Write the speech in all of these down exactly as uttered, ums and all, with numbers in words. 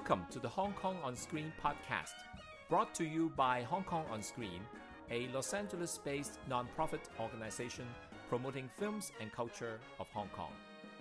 Welcome to the Hong Kong On Screen podcast, brought to you by Hong Kong On Screen, a Los Angeles-based non-profit organization promoting films and culture of Hong Kong.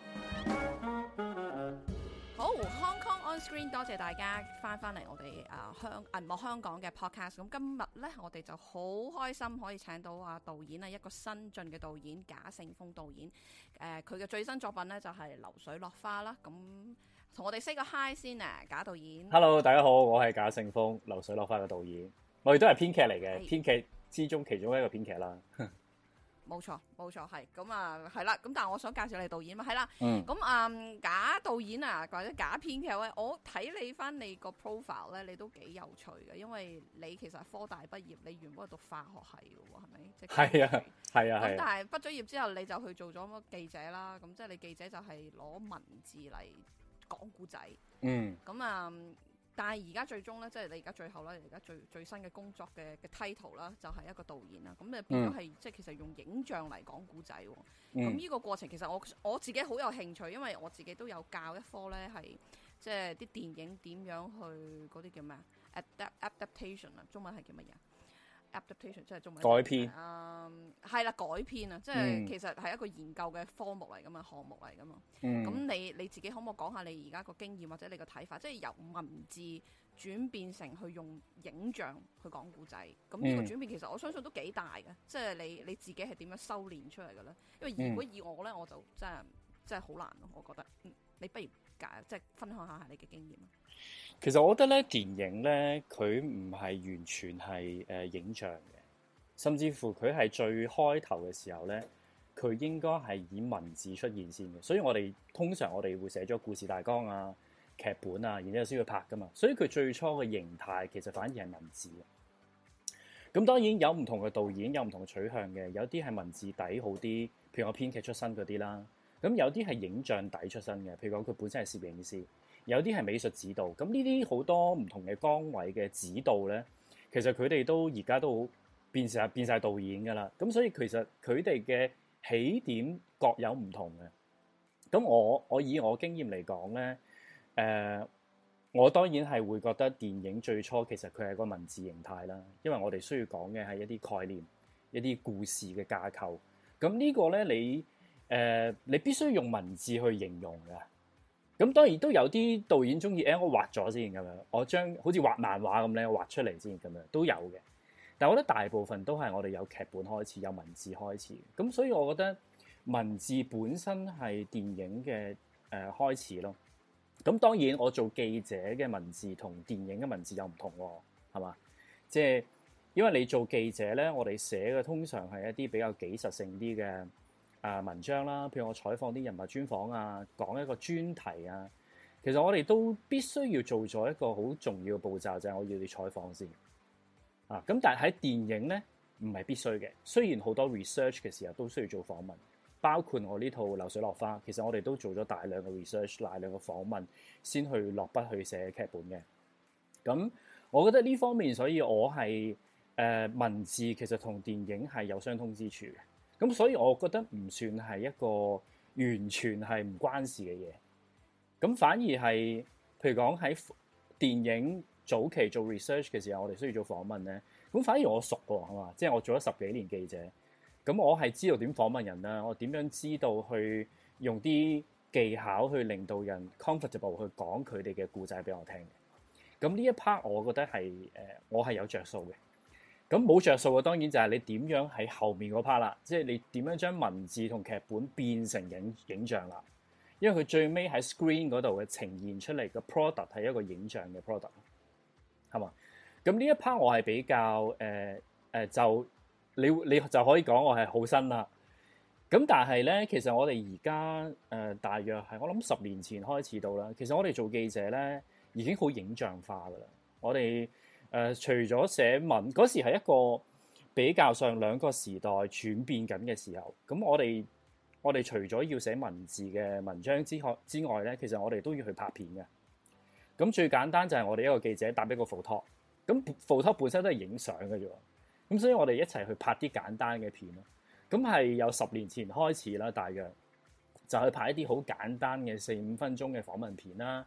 好 Hong Kong On Screen， 多謝大家翻返嚟我哋啊香銀幕香港嘅 podcast。咁今日咧，我哋就好開心可以請到啊導演啊一個新晉嘅導演賈勝楓導演。誒佢嘅最新作品咧就係、是《流水落花》啦。咁同我哋 say 個 hi 先啊，賈導演。 Hello， 大家好，我係賈勝楓，《流水落花》嘅導演。我哋都係編劇嚟嘅，編劇之中其中一個編劇啦。 冇錯，冇錯，係咁啊，係啦。咁但係我想介紹你導演嘛，係啦。 嗯。 咁啊、嗯，賈導演啊，或者賈編劇咧，我睇你翻你個 profile 咧，你都幾有趣嘅，因為你其實係科大畢業，你原本係讀化學系嘅喎，係咪？即係啊，係啊，係。咁但係畢咗業之後，你就去做咗記者啦。咁即係你記者就係攞文字嚟講故仔。 嗯。 咁啊。但係而家最終咧，即係你而家最後咧，而家最最新嘅工作嘅嘅 title 啦，就係一個導演啦。咁你變咗係、嗯、即係其實用影像嚟講故仔喎。咁呢、嗯、個過程其實我我自己好有興趣，因為我自己都有教一科咧，係即係啲電影點樣去嗰啲叫咩啊 ？adaptation 啊，中文係叫乜嘢？adaptation 即係中文改編， 嗯，係啦，改編啊，即係其實係一個研究嘅科目嚟噶嘛，項目嚟噶嘛。咁、嗯、你你自己可唔可以講下你而家個經驗或者你個睇法？即係由文字轉變成去用影像去講故仔，咁呢個轉變其實我相信都幾大嘅。即係你你自己係點樣修練出嚟嘅咧？因為如果以我咧，我就真係真係好難咯，我覺得。嗯，你不如解即係分享下你嘅經驗啊。 其實我覺得咧，電影咧，佢唔係完全係誒、呃、影像嘅，甚至乎佢係最開頭嘅時候咧，佢應該係以文字出現先嘅。所以我哋通常我哋會寫咗故事大綱啊、劇本啊，然之後先去拍噶嘛。所以佢最初嘅形態其實反而係文字嘅。咁當然有唔同嘅導演有唔同嘅取向嘅，有啲係文字底好啲，譬如我編劇出身嗰啲啦。咁有啲係影像底出身嘅，譬如講佢本身係攝影師。有啲係美術指導，咁呢啲好多唔同嘅崗位嘅指導咧，其實佢哋都而家都好變晒變晒導演㗎啦。咁所以其實佢哋嘅起點各有唔同嘅。咁我我以我經驗嚟講咧，誒、呃，我當然係會覺得電影最初其實佢係個文字形態啦，因為我哋需要講嘅係一啲概念、一啲故事嘅架構。咁呢個咧，你誒、呃、你必須用文字去形容嘅。咁當然都有啲導演中意，誒我畫咗先咁樣，我將好似畫漫畫咁咧，我畫出嚟先咁樣都有嘅。但係我覺得大部分都係我哋有劇本開始，有文字開始。咁所以我覺得文字本身係電影嘅誒、呃、開始咯。咁當然我做記者嘅文字同電影嘅文字有唔同喎，係嘛？即係因為你做記者咧，我哋寫嘅通常係一啲比較紀實性啲嘅。啊，文章啦，譬如我採訪啲人物專訪啊，講一個專題啊，其實我哋都必須要做咗一個好重要嘅步驟，就係、是、我要你採訪先啊。咁但係喺電影咧，唔係必須嘅。雖然好多 research 嘅時候都需要做訪問，包括我呢套《流水落花》，其實我哋都做咗大量嘅 research、大量嘅訪問，先去落筆去寫劇本嘅。咁我覺得呢方面，所以我係誒、呃、文字其實同電影係有相通之處嘅。咁所以我覺得唔算係一個完全係唔關事嘅嘢，咁反而係譬如講喺電影早期做 research 嘅時候，我哋需要做訪問咧，咁反而我熟喎，係嘛？即係我做咗十幾年記者，咁我係知道點訪問人啦，我點樣知道去用啲技巧去令到人 comfortable 去講佢哋嘅故仔俾我聽嘅。咁呢一 part 我覺得係誒，我係有着數嘅。咁冇着數嘅當然就係你點樣喺後面嗰 part 啦，即係你點樣將文字同劇本變成影影像啦。因為佢最尾喺 screen 嗰度嘅呈現出嚟嘅 product 係一個影像嘅 product， 係嘛？咁呢一 part 我係比較誒誒、呃呃、就你你就可以講我係好新啦。咁但係咧，其實我哋而家誒大約係我諗十年前開始到啦。其實我哋做記者咧已經好影像化噶啦。我哋誒、呃、除咗寫文嗰時係一個比較上兩個時代轉變緊嘅時候，咁我哋我哋除咗要寫文字嘅文章之外之外咧，其實我哋都要去拍片嘅。咁最簡單就係我哋一個記者搭一個 photo， 咁 photo 本身都係影相嘅啫。咁所以我哋一齊去拍啲簡單嘅片咯。咁係有十年前開始啦，大約就去拍一啲好簡單嘅四五分鐘嘅訪問片啦。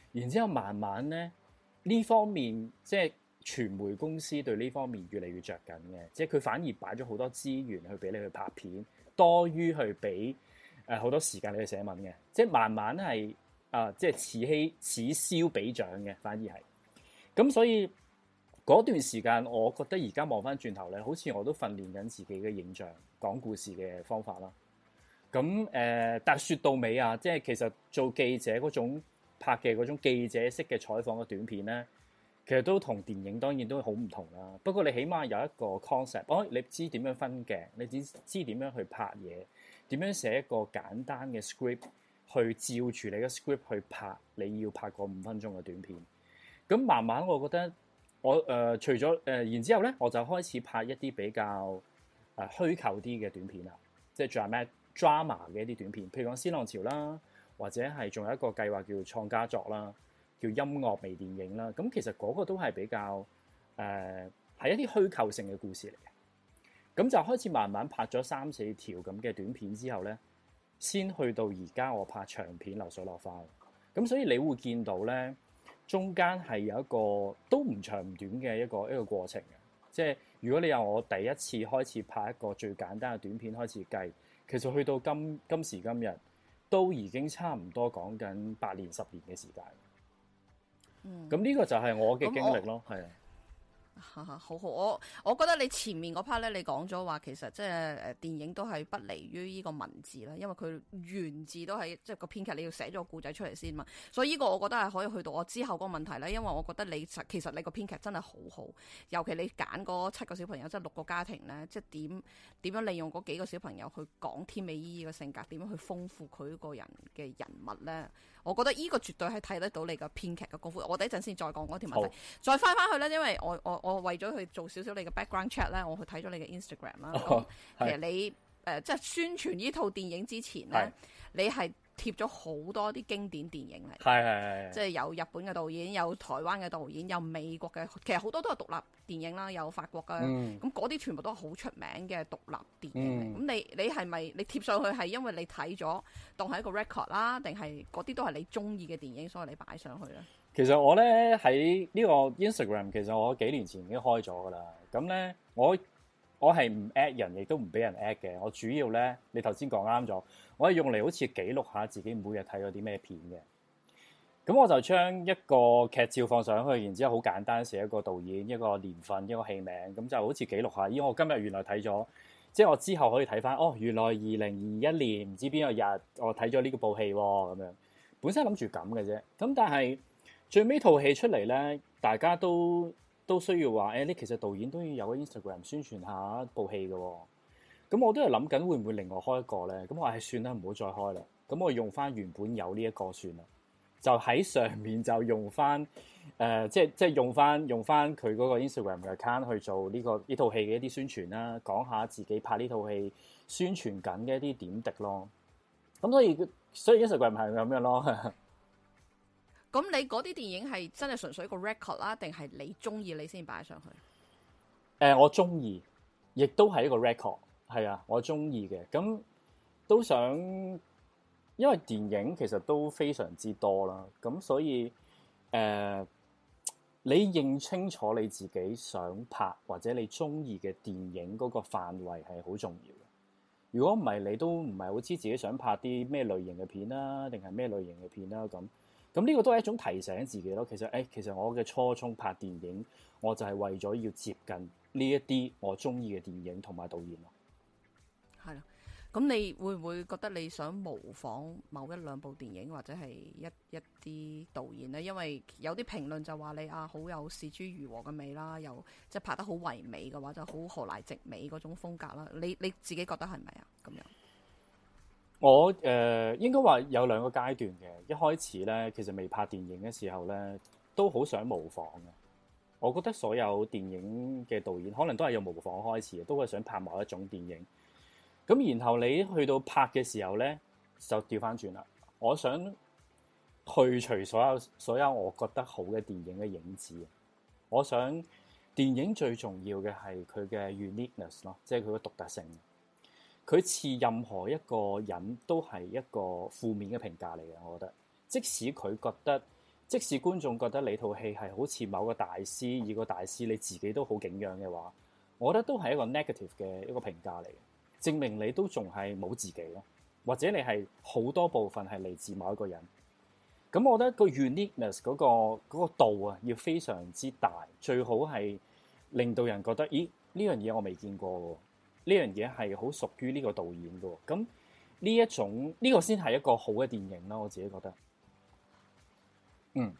然之後慢慢咧呢方面即係傳媒公司對呢方面越嚟越着緊嘅，即係佢反而擺咗好多資源去俾你去拍片，多於去俾誒好多時間你去寫文嘅，即係慢慢係啊、呃，即係此起此消彼長嘅，反而係咁，所以嗰段時間，我覺得而家望翻轉頭咧，好似我都訓練緊自己嘅影像講故事嘅方法啦。咁誒、呃，但係説到尾啊，即係其實做記者嗰種拍嘅嗰種記者式嘅採訪嘅短片咧，其實都同電影當然都好唔同啦。不過你起碼有一個 concept，哦，你知點樣分鏡，你知知點樣去拍嘢，點樣寫一個簡單嘅 script 去照住你嘅 script 去拍你要拍個五分鐘嘅短片。咁慢慢我覺得我誒、呃、除咗誒、呃，然之後咧我就開始拍一啲比較誒虛構啲嘅短片啦，即係 drama drama 嘅一啲短片，譬如講《先浪潮》啦，或者係仲有一個計劃叫創家作啦，叫音樂微電影啦。咁其實嗰個都係比較誒係、呃、一啲虛構性嘅故事嚟嘅。咁就開始慢慢拍咗三四條咁嘅短片之後咧，先去到而家我拍長片流水落花。咁所以你會見到咧，中間係有一個都唔長唔短嘅一個一個過程嘅。即係如果你由我第一次開始拍一個最簡單嘅短片開始計，其實去到今今時今日都已經差唔多講緊八年十年嘅時間。嗯，咁呢個就係我嘅經歷咯，係啊。 好好，我我覺得你前面嗰 part 咧，你講咗話其實即係誒電影都係不離於呢個文字啦，因為佢原字都係即係個編劇你要寫咗個故仔出嚟先嘛，所以呢個我覺得係可以去到我之後嗰個問題咧，因為我覺得你其實你個編劇真係好好，尤其你揀嗰七個小朋友即係六個家庭咧，即係點點樣利用嗰幾個小朋友去講天美姨姨嘅性格，點樣去豐富佢個人嘅人物咧，我覺得呢個絕對係睇得到你個編劇嘅功夫。我哋一陣先再講嗰條問題，再翻翻去咧，因為我我我為咗去做少少你嘅 background check 咧，我去睇咗你嘅 Instagram 啦。 哦、 其實你誒、呃、即係宣傳呢套電影之前咧，你係貼咗好多啲經典電影嚟， 係係係，即係有日本嘅導演，有台灣嘅導演，有美國嘅，其實好多都係獨立電影啦，有法國嘅，咁嗰啲全部都係好出名嘅獨立電影嚟。咁、嗯、你你係咪你貼上去係因為你睇咗當係一個 record 啦，定係嗰啲都係你中意嘅電影，所以你擺上去咧？ 其實我咧喺呢個 Instagram， 其實我幾年前已經開咗噶啦。咁咧我我係唔 at 人，亦都唔俾人 at 嘅。我主要咧，你頭先講啱咗，我係用嚟好似記錄下自己每日睇咗啲咩片嘅。咁我就將一個劇照放上去，然之後好簡單寫一個導演、一個年份、一個戲名，咁就好似記錄下。咦，我今日原來睇咗，即係我之後可以睇翻。哦，原來二零二一年唔知邊個日我睇咗呢個部戲喎，咁樣。本身諗住咁嘅啫，咁但係最尾套戲出嚟咧，大家都都需要話，誒、欸，你其實導演都要有個 Instagram 宣傳下部戲嘅喎。咁我都係諗緊會唔會另外開一個咧？咁我係算啦，唔好再開啦。咁我用翻原本有呢一個算啦，就喺上面就用翻誒、呃，即係即係用翻用翻佢嗰個 Instagram 嘅 account 去做呢、呢個呢套戲嘅一啲宣傳啦，講下自己拍呢套戲宣傳緊嘅一啲點滴咯。咁所以所以 Instagram 係咁樣咯。 咁你嗰啲電影係真係純粹一個 record 啦，定係你中意你先擺上去？誒、 呃，我中意，亦都係一個 record， 係啊，我中意嘅。咁都想，因為電影其實都非常之多啦，咁所以誒、呃，你認清楚你自己想拍或者你中意嘅電影嗰個範圍係好重要嘅。如果唔係，你都唔係好知自己想拍啲咩類型嘅片啦，定係咩類型嘅片啦咁。咁呢個都係一種提醒自己咯。其實，誒、欸，其實我嘅初衷拍電影，我就係為咗要接近呢一啲我中意嘅電影同埋導演咯。 係啦，咁你會唔會覺得你想模仿某一兩部電影或者係一一啲導演呢？因為有啲評論就話你啊，好有是諸如和嘅美啦，又即係拍得好唯美嘅話，就好河瀨直美嗰種風格啦。你你自己覺得係咪啊？咁樣？ 我誒、呃、應該話有兩個階段嘅。一開始咧，其實未拍電影嘅時候咧，都好想模仿嘅。我覺得所有電影嘅導演可能都係由模仿開始嘅，都係想拍某一種電影。咁然後你去到拍嘅時候咧，就調翻轉啦。我想去除所有所有我覺得好嘅電影嘅影子。我想電影最重要嘅係佢嘅 uniqueness 咯，即係佢嘅獨特性。佢似任何一個人都係一個負面嘅評價嚟嘅，我覺得。即使佢覺得即使觀眾覺得你套戲係好似某個大師，而個大師你自己都好敬仰嘅話，我覺得都係一個 negative 嘅一個評價嚟嘅，證明你都仲係冇自己咯，或者你係好多部分係嚟自某一個人。咁我覺得個 uniqueness 嗰個嗰個度啊，要非常之大，最好係令到人覺得，咦，呢樣嘢我未見過喎，呢樣嘢係好屬於呢個導演嘅。咁呢一種呢個先係一個好嘅電影啦，我自己覺得。嗯，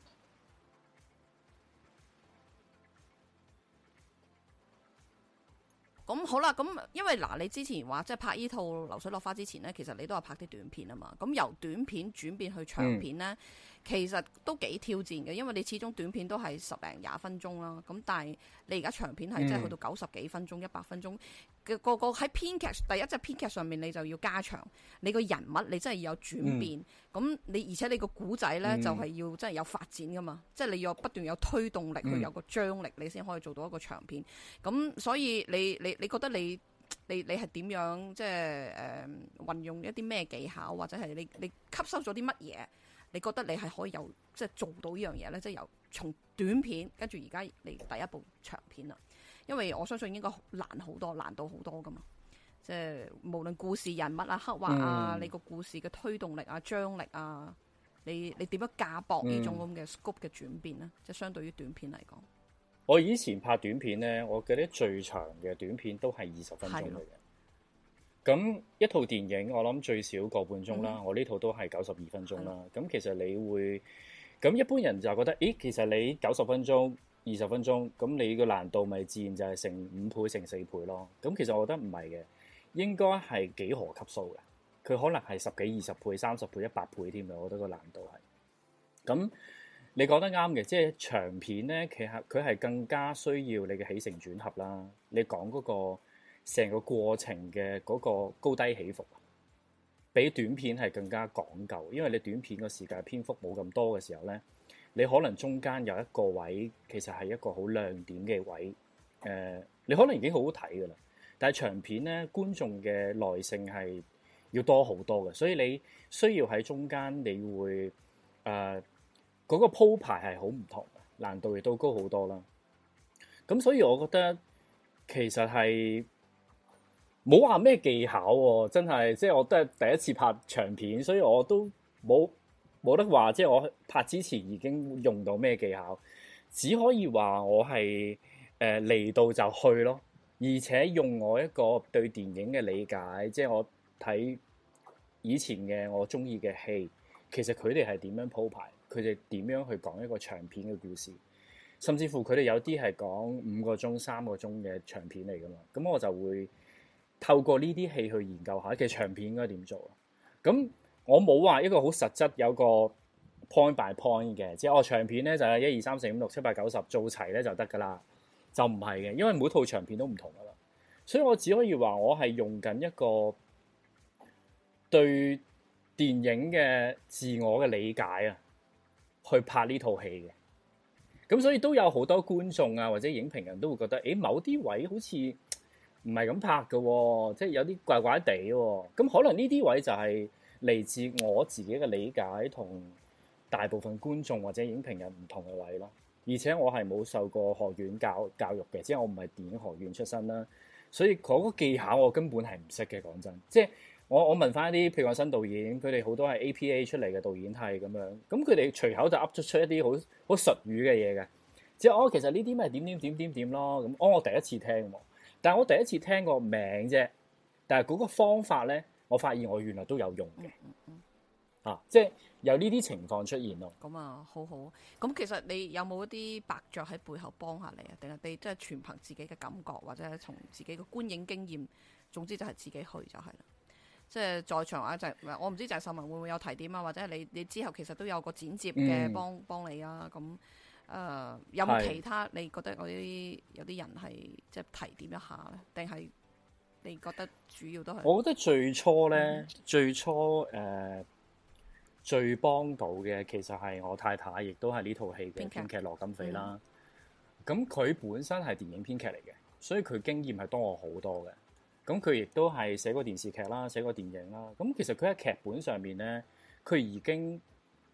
咁好啦，咁因為嗱，你之前話即係拍依套《流水落花》之前呢，其實你都係拍啲短片啊嘛。咁由短片轉變去長片呢，嗯、其實都幾挑戰嘅，因為你始終短片都係十零廿分鐘啦。咁但係你而家長片係即係去到九十幾分鐘、一百分鐘嘅個個喺編劇第一隻編劇上面，你就要加長你個人物，你真係要有轉變。咁、嗯、你而且你個古仔呢，就係要真係有發展噶嘛，即係你要不斷有推動力，去有個張力，你先可以做到一個長片。咁所以你你你覺得你你你係點樣即係誒運用一啲咩技巧，或者係你你吸收咗啲乜嘢？你覺得你係可以有即係做到呢樣嘢呢？即係由從短片跟住而家嚟第一部長片啦。因為我相信應該難好多，難到好多噶嘛。即係無論故事人物啊、刻畫啊，嗯、你個故事嘅推動力啊、張力啊，你你點樣架駁呢種咁嘅 scope 嘅轉變呢？嗯、即係相對於短片嚟講， 我以前拍短片呢，我記得最長嘅短片都係二十分鐘嚟嘅。咁的一套電影我諗最少個半鐘啦，嗯、我呢套都係九十二分鐘啦。咁的其實你會咁一般人就覺得，咦，其實你九十分鐘、二十分鐘，咁你個難度咪自然就係成五倍、成四倍咯。咁其實我覺得唔係嘅，應該係幾何級數嘅。佢可能係十幾、二十倍、三十倍、一百倍添嘅。我覺得個難度係。咁你講得啱嘅，即係長片咧，其實佢係更加需要你嘅起承轉合啦。你講嗰個成個過程嘅嗰個高低起伏，比短片係更加講究。因為你短片個時間篇幅冇咁多嘅時候咧，你可能中間有一個位其實係一個好亮點嘅位，誒、呃，你可能已經好好睇噶啦。但係長片咧，觀眾嘅耐性係要多好多嘅，所以你需要喺中間，你會誒嗰、呃嗰個鋪排係好唔同，難度亦都高好多啦。咁所以我覺得其實係冇話咩技巧喎、啊，真係即係我都係第一次拍長片，所以我都冇冇得話，即係我拍之前已經用到咩技巧，只可以話我係誒嚟到就去咯。而且用我一個對電影嘅理解，即係我睇以前嘅我中意嘅戲，其實佢哋係點樣鋪排，佢哋點樣去講一個長片嘅故事，甚至乎佢哋有啲係講五個鐘、三個鐘嘅長片嚟㗎嘛。咁我就會透過呢啲戲去研究下，其實長片應該點做。咁我冇話一個好實質有個 point by point 嘅，即係我長片咧就係一二三四五六七八九十做齊咧就得㗎啦。就唔係嘅，因為每套長片都唔同噶啦，所以我只可以話我係用緊一個對電影嘅自我嘅理解啊，去拍呢套戲嘅。咁所以都有好多觀眾啊或者影評人都會覺得，誒某啲位好似唔係咁拍嘅喎，即係有啲怪怪地喎。咁可能呢啲位就係嚟自我自己嘅理解同大部分觀眾或者影評人唔同嘅位咯。而且我係冇受過學院教教育嘅，即係我唔係電影學院出身啦，所以嗰個技巧我根本係唔識嘅。講真，即係我我問翻一啲譬如話新導演，佢哋好多係 A P A 出嚟嘅導演係咁樣，咁佢哋隨口就噏出出一啲好好術語嘅嘢嘅，即係我其實呢啲咪點點點點點咯，咁哦我第一次聽，但係我第一次聽個名啫，但係嗰個方法咧，我發現我原來都有用嘅。嗯嗯啊，即係有呢啲情況出現咯。咁啊，好好。咁其實你有冇一啲伯爵喺背後幫下你啊？定係你即係全憑自己嘅感覺，或者係從自己嘅觀影經驗，總之就係自己去就係啦。即係在場啊，就係我唔知鄭秀文會唔會有提點啊？或者係你你之後其實都有個剪接嘅幫、嗯、幫你啊？咁誒、呃、有冇其他是你覺得嗰啲有啲人係即係提點一下咧？定係你覺得主要都係？我覺得最初咧， 嗯、最初誒。呃最幫到嘅其實係我太太，亦都係呢套戲嘅編劇羅金飛啦。咁佢、嗯、本身係電影編劇嚟嘅，所以佢經驗係多我好多嘅。咁佢亦都係寫過電視劇啦，寫過電影啦。咁其實佢喺劇本上面咧，佢已經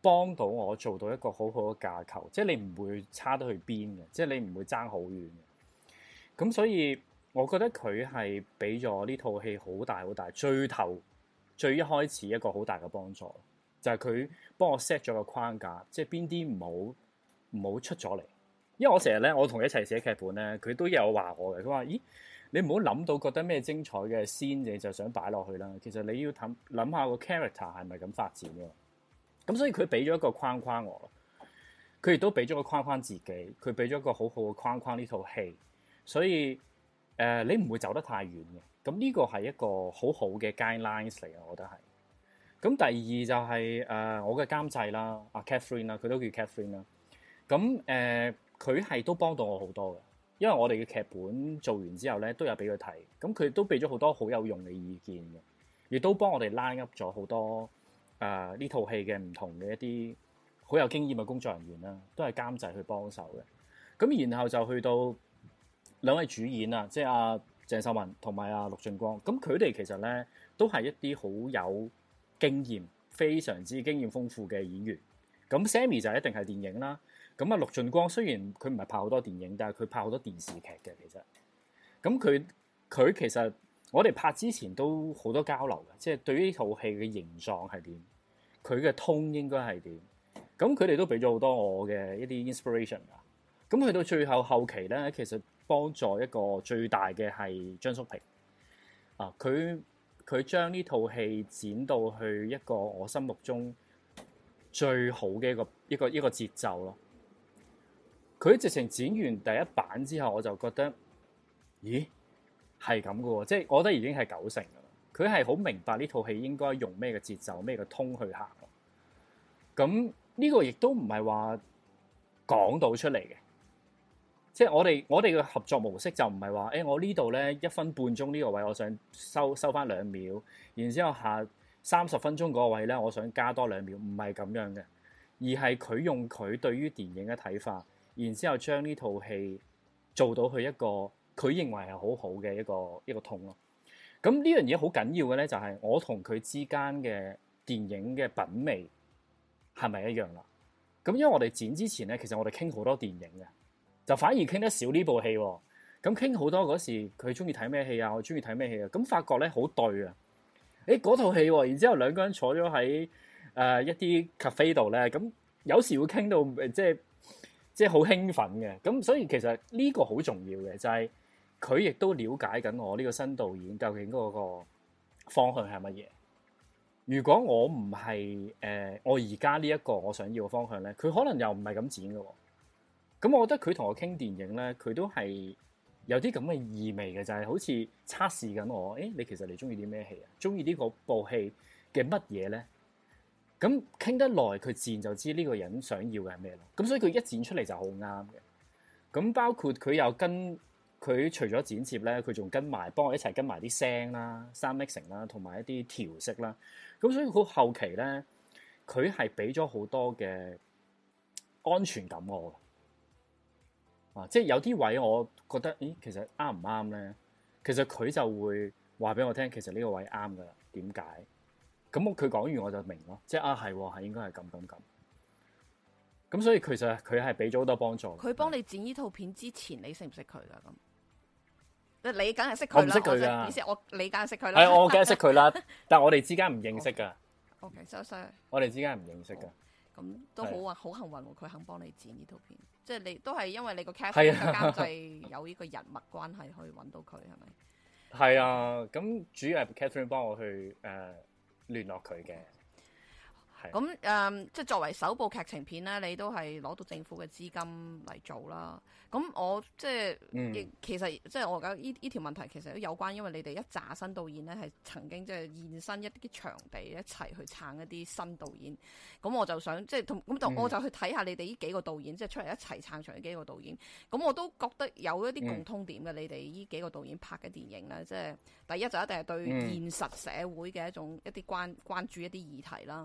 幫到我做到一個好好嘅架構，即係你唔會差得去邊嘅，即係你唔會爭好遠嘅。咁所以我覺得佢係俾咗呢套戲好大好大最頭最一開始一個好大嘅幫助，就係佢幫我 set 咗個框架，即係邊啲唔好唔好出咗嚟。因為我成日咧，我同佢一齊寫劇本咧，佢都有話我嘅。佢話：咦，你唔好諗到覺得咩精彩嘅 scene 你就想擺落去啦。其實你要諗諗下個 character 係咪咁發展嘅。咁所以佢俾咗一個框框我，佢亦都俾咗個框框自己，佢俾咗一個好好嘅框框呢套戲。所以誒、呃，你唔會走得太遠嘅。咁呢個係一個好好嘅 guidelines 嚟嘅，我覺得係。咁第二就係、是、誒、呃、我嘅監製啦，阿 Catherine 啦，佢都叫 Catherine 啦。咁誒。佢係都幫到我好多嘅，因為我哋嘅劇本做完之後咧，都有俾佢睇，咁佢都俾咗好多好有用嘅意見嘅，亦都幫我哋 line up 咗好多誒呢套戲嘅唔同嘅一啲好有經驗嘅工作人員啦，都係監製去幫手嘅。咁然後就去到兩位主演啊，即係阿鄭秀文同埋阿陸俊光，咁佢哋其實咧都係一啲好有經驗、非常之經驗豐富嘅演員。咁 Sammy 就一定係電影啦。咁啊，陸俊光雖然佢唔係拍好多電影，但係佢拍好多電視劇嘅。其實，咁佢佢其實我哋拍之前都好多交流嘅，即係對於呢套戲嘅形狀係點，佢嘅 tone 應該係點。咁佢哋都俾咗好多我嘅一啲 inspiration 㗎。咁去到最後後期咧，其實幫助一個最大嘅係張叔平啊，佢佢將呢套戲剪到去一個我心目中最好嘅一個一個一個節奏咯。佢直情剪完第一版之後，我就覺得，咦，係咁嘅喎，即係我覺得已經係九成㗎啦。佢係好明白呢套戲應該用咩嘅節奏、咩嘅通去行。咁呢個亦都唔係話講到出嚟嘅，即係我哋我哋嘅合作模式就唔係話，誒我呢度咧一分半鐘呢個位，我想收收翻兩秒，然之後下三十分鐘嗰個位咧，我想加多兩秒，唔係咁樣嘅，而係佢用佢對於電影嘅睇法。然之後將呢套戲做到去一個佢認為係好好嘅一個一個痛咯。咁呢樣嘢好緊要嘅咧，就係我同佢之間嘅電影嘅品味係咪一樣啦？咁因為我哋剪之前咧，其實我哋傾好多電影嘅，就反而傾得少呢部戲喎。咁傾好多嗰時，佢中意睇咩戲啊？我中意睇咩戲啊？咁發覺咧好對啊！誒嗰套戲喎，然之後兩個人坐咗喺誒一啲 cafe 度咧，咁有時會傾到誒即係。即係好興奮嘅，咁所以其實呢個好重要嘅就係佢亦都了解緊我呢個新導演究竟嗰個方向係乜嘢。如果我唔係誒我而家呢一個我想要嘅方向咧，佢可能又唔係咁剪嘅。咁我覺得佢同我傾電影咧，佢都係有啲咁嘅意味嘅，就係、是、好似測試緊我。誒，你其實你中意啲咩戲啊？中意呢個部戲嘅乜嘢咧？咁傾得耐，佢自然就知呢個人想要嘅係咩咯。咁所以佢一剪出嚟就好啱嘅。咁包括佢又跟佢除咗剪接咧，佢仲跟埋幫我一齊跟埋啲聲啦、sound mixing 啦，同埋一啲調色啦。咁所以好後期咧，佢係俾咗好多嘅安全感我啊，即係有啲位我覺得，咦，其實啱唔啱咧？其實佢就會話俾我聽，其實呢個位啱噶啦。點解？咁佢講完我就明咯，即係啊係係應該係咁咁咁。咁所以其實佢係俾咗好多幫助。佢幫你剪呢套片之前，你識唔識佢噶？咁你梗係識佢啦。我唔識佢噶。意思我你梗係識佢啦。 係我梗係識佢啦，但係我哋之間唔認識噶。 O K，收收。 我哋之間唔認識噶。 咁都好啊，好幸運喎！佢肯幫你剪呢套片，即係你都係因為你個 casting 嘅監製有呢個人脈關係去揾到佢，係咪？ 係啊，咁主要係 Catherine 幫我去誒。呃聯絡佢嘅， 咁誒、嗯，即係作為首部劇情片咧，你都係攞到政府嘅資金嚟做啦。咁我即係，嗯、其實即係我覺得呢呢條問題其實都有關，因為你哋一紮新導演咧係曾經即係現身一啲場地一齊去撐一啲新導演。咁我就想即係同咁就我就去睇下你哋呢幾個導演，嗯、即係出嚟一齊撐場嘅幾個導演。咁我都覺得有一啲共通點嘅，嗯、你哋呢幾個導演拍嘅電影咧，即係第一就一定係對現實社會嘅一種一啲關關注一啲議題啦。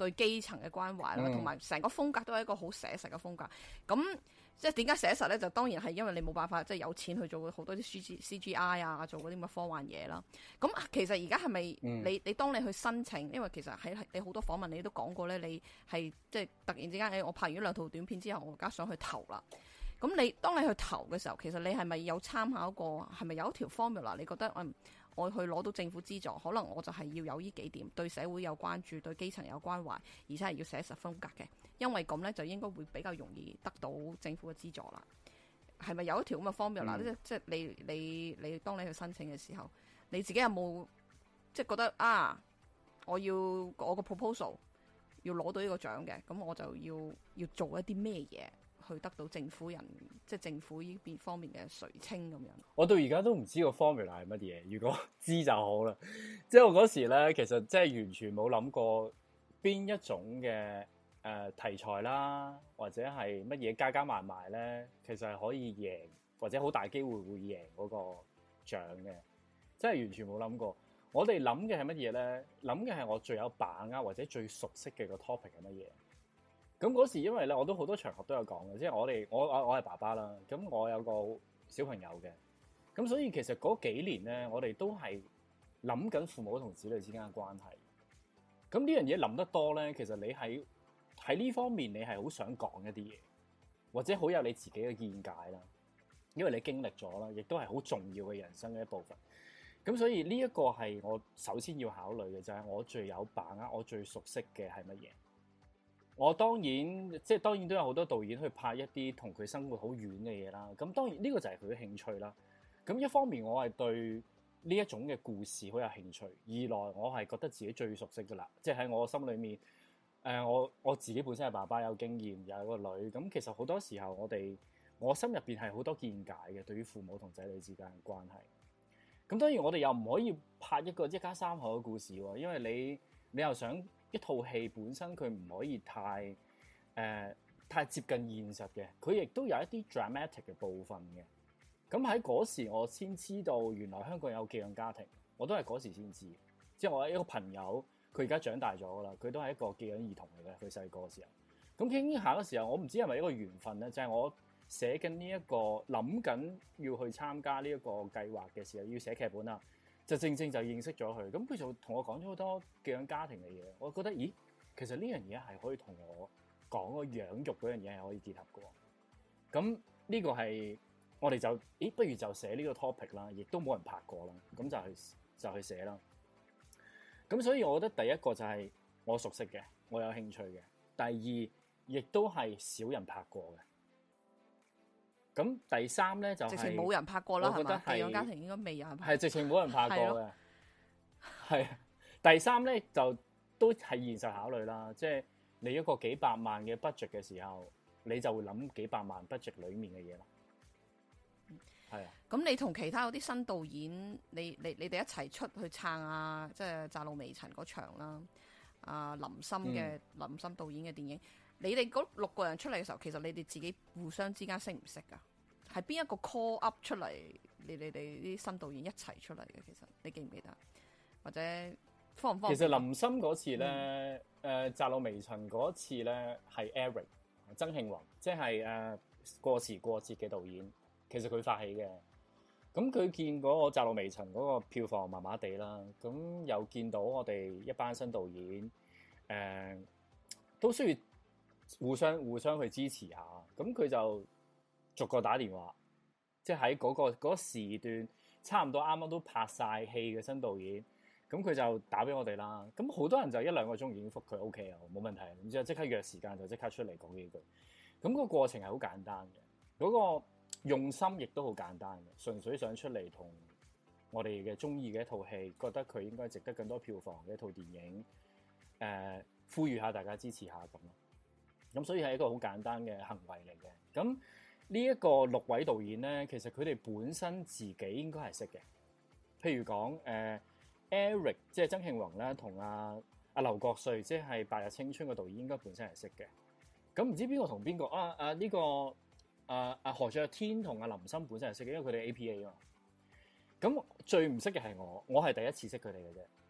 對基層嘅關懷啦，同埋成個風格都係一個好寫實嘅風格。咁即係點解寫實咧？就當然係因為你冇辦法即係有錢去做好多啲 C G C G I 啊，做嗰啲咁嘅科幻嘢啦。咁其實而家係咪你你當你去申請，因為其實喺你好多訪問你都講過咧，你係即係突然之間，誒我拍完兩套短片之後，我而家想去投啦。咁你當你去投嘅時候，其實你係咪有參考過？係咪有一條 formula？你覺得嗯？我去攞到政府資助，可能我就係要有呢幾點，對社會有關注，對基層有關懷，而且係要寫實風格嘅。因為咁呢，就應該會比較容易得到政府嘅資助啦。係咪有一條咁嘅 formula？嗯、即係你你你當你去申請嘅時候，你自己有冇即係覺得啊？我要我個 proposal 要攞到呢個獎嘅，咁我就要要做一啲咩嘢？去得到政府人，即係政府呢邊方面嘅垂青咁樣。我到而家都唔知個 formula 係乜嘢，如果知就好啦。即係我嗰時咧，其實即係完全冇諗過邊一種嘅誒、呃、題材啦，或者係乜嘢加加埋埋咧，其實係可以贏，或者好大機會會贏嗰個獎嘅。真係完全冇諗過。我哋諗嘅係乜嘢咧？諗嘅係我最有把握或者最熟悉嘅個 topic 係乜嘢。咁嗰時因為咧，我都好多場合都有講嘅，即係我哋我我我係爸爸啦，咁我有個小朋友嘅，咁所以其實嗰幾年咧，我哋都係諗緊父母同子女之間嘅關係。咁呢樣嘢諗得多咧，其實你喺喺呢方面你係好想講一啲嘢，或者好有你自己嘅見解啦，因為你經歷咗啦，亦都係好重要嘅人生嘅一部分。咁所以呢一個係我首先要考慮嘅，就係我最有把握、我最熟悉嘅係乜嘢。我當然即係當然都有好多導演去拍一啲同佢生活好遠嘅嘢啦。咁當然呢個就係佢嘅興趣啦。咁一方面我係對呢一種嘅故事好有興趣，二來我係覺得自己最熟悉㗎啦。即係喺我心裏面，誒、呃、我我自己本身係爸爸，有經驗，有一個女。咁其實好多時候我哋我心入邊係好多見解嘅，對於父母同仔女之間嘅關係。咁當然我哋又唔可以拍一個一家三口嘅故事喎，因為你你又想。一套戲本身佢唔可以太誒、呃、太接近現實嘅，佢亦都有一啲 dramatic 嘅部分嘅。咁喺嗰時我先知道原來香港有寄養家庭，我都係嗰時先知。即係我一個朋友，佢而家長大咗啦，佢都係一個寄養兒童嚟嘅。佢細個嘅時候，咁傾下嘅時候，我唔知係咪一個緣分咧，就係、是、我寫緊呢一個諗緊要去參加呢一個計劃嘅時候，要寫劇本啦。就正正就認識咗佢，咁佢就同我講咗好多寄養家庭嘅嘢。我覺得，咦，其實呢樣嘢係可以同我講個養育嗰樣嘢係可以結合嘅。咁呢個係我哋就，咦，不如就寫呢個 topic 啦，亦都冇人拍過啦，咁就去就去寫啦。咁所以我覺得第一個就係我熟悉嘅，我有興趣嘅。第二，亦都係少人拍過嘅。咁第三咧就係、是、 直情冇人拍過啦，係嘛？寄養家庭應該未有人拍過， 係直情冇人拍過嘅。係第三咧就都係現實考慮啦，即係你一個幾百萬嘅 budget 嘅時候，你就會諗幾百萬 budget 裡面嘅嘢啦。係啊。咁你同其他嗰啲新導演，你你你哋一齊出去撐啊，即係《窄路微塵》嗰場啦，啊林森嘅、嗯、林森導演嘅電影。你哋嗰六個人出嚟嘅時候，其實你哋自己互相之間識唔識㗎？係邊一個 call up 出嚟？你你哋啲新導演一齊出嚟嘅，其實你記唔記得？或者方唔方便？ 其實林森嗰次咧，誒、嗯呃《窄路微塵》嗰次咧係 Eric 曾慶弘，即係誒過時過節嘅導演。其實佢發起嘅。咁佢見嗰個《窄路微塵》嗰個票房麻麻地啦，咁又見到我哋一班新導演，誒、呃、都需要。互相互相去支持下，咁佢就逐個打電話，即係喺嗰個嗰、嗰個時段，差唔多啱啱都拍晒戲嘅新導演，咁佢就打俾我哋啦。咁好多人就一兩個鐘已經覆佢 OK 啊，冇問題。然之後即刻約時間就即刻出嚟講幾句。咁個過程係好簡單嘅，嗰、嗰個用心亦都好簡單嘅，純粹想出嚟同我哋嘅中意嘅一套戲，覺得佢應該值得更多票房嘅一套電影，誒、呃，呼籲下大家支持下咁咯。咁所以係一個好簡單嘅行為嚟嘅。咁呢一個六位導演咧，其實佢哋本身自己應該係識嘅。譬如講誒、呃、Eric，即係曾慶弘咧，同阿阿劉國瑞，即係《白日青春》嘅導演，應該本身係識嘅。咁唔知邊個同邊個啊？啊呢、這個啊啊何爵天同阿林森本身係識嘅，因為佢哋 A P A 啊嘛。咁最唔識嘅係我，我係第一次識佢哋嘅啫。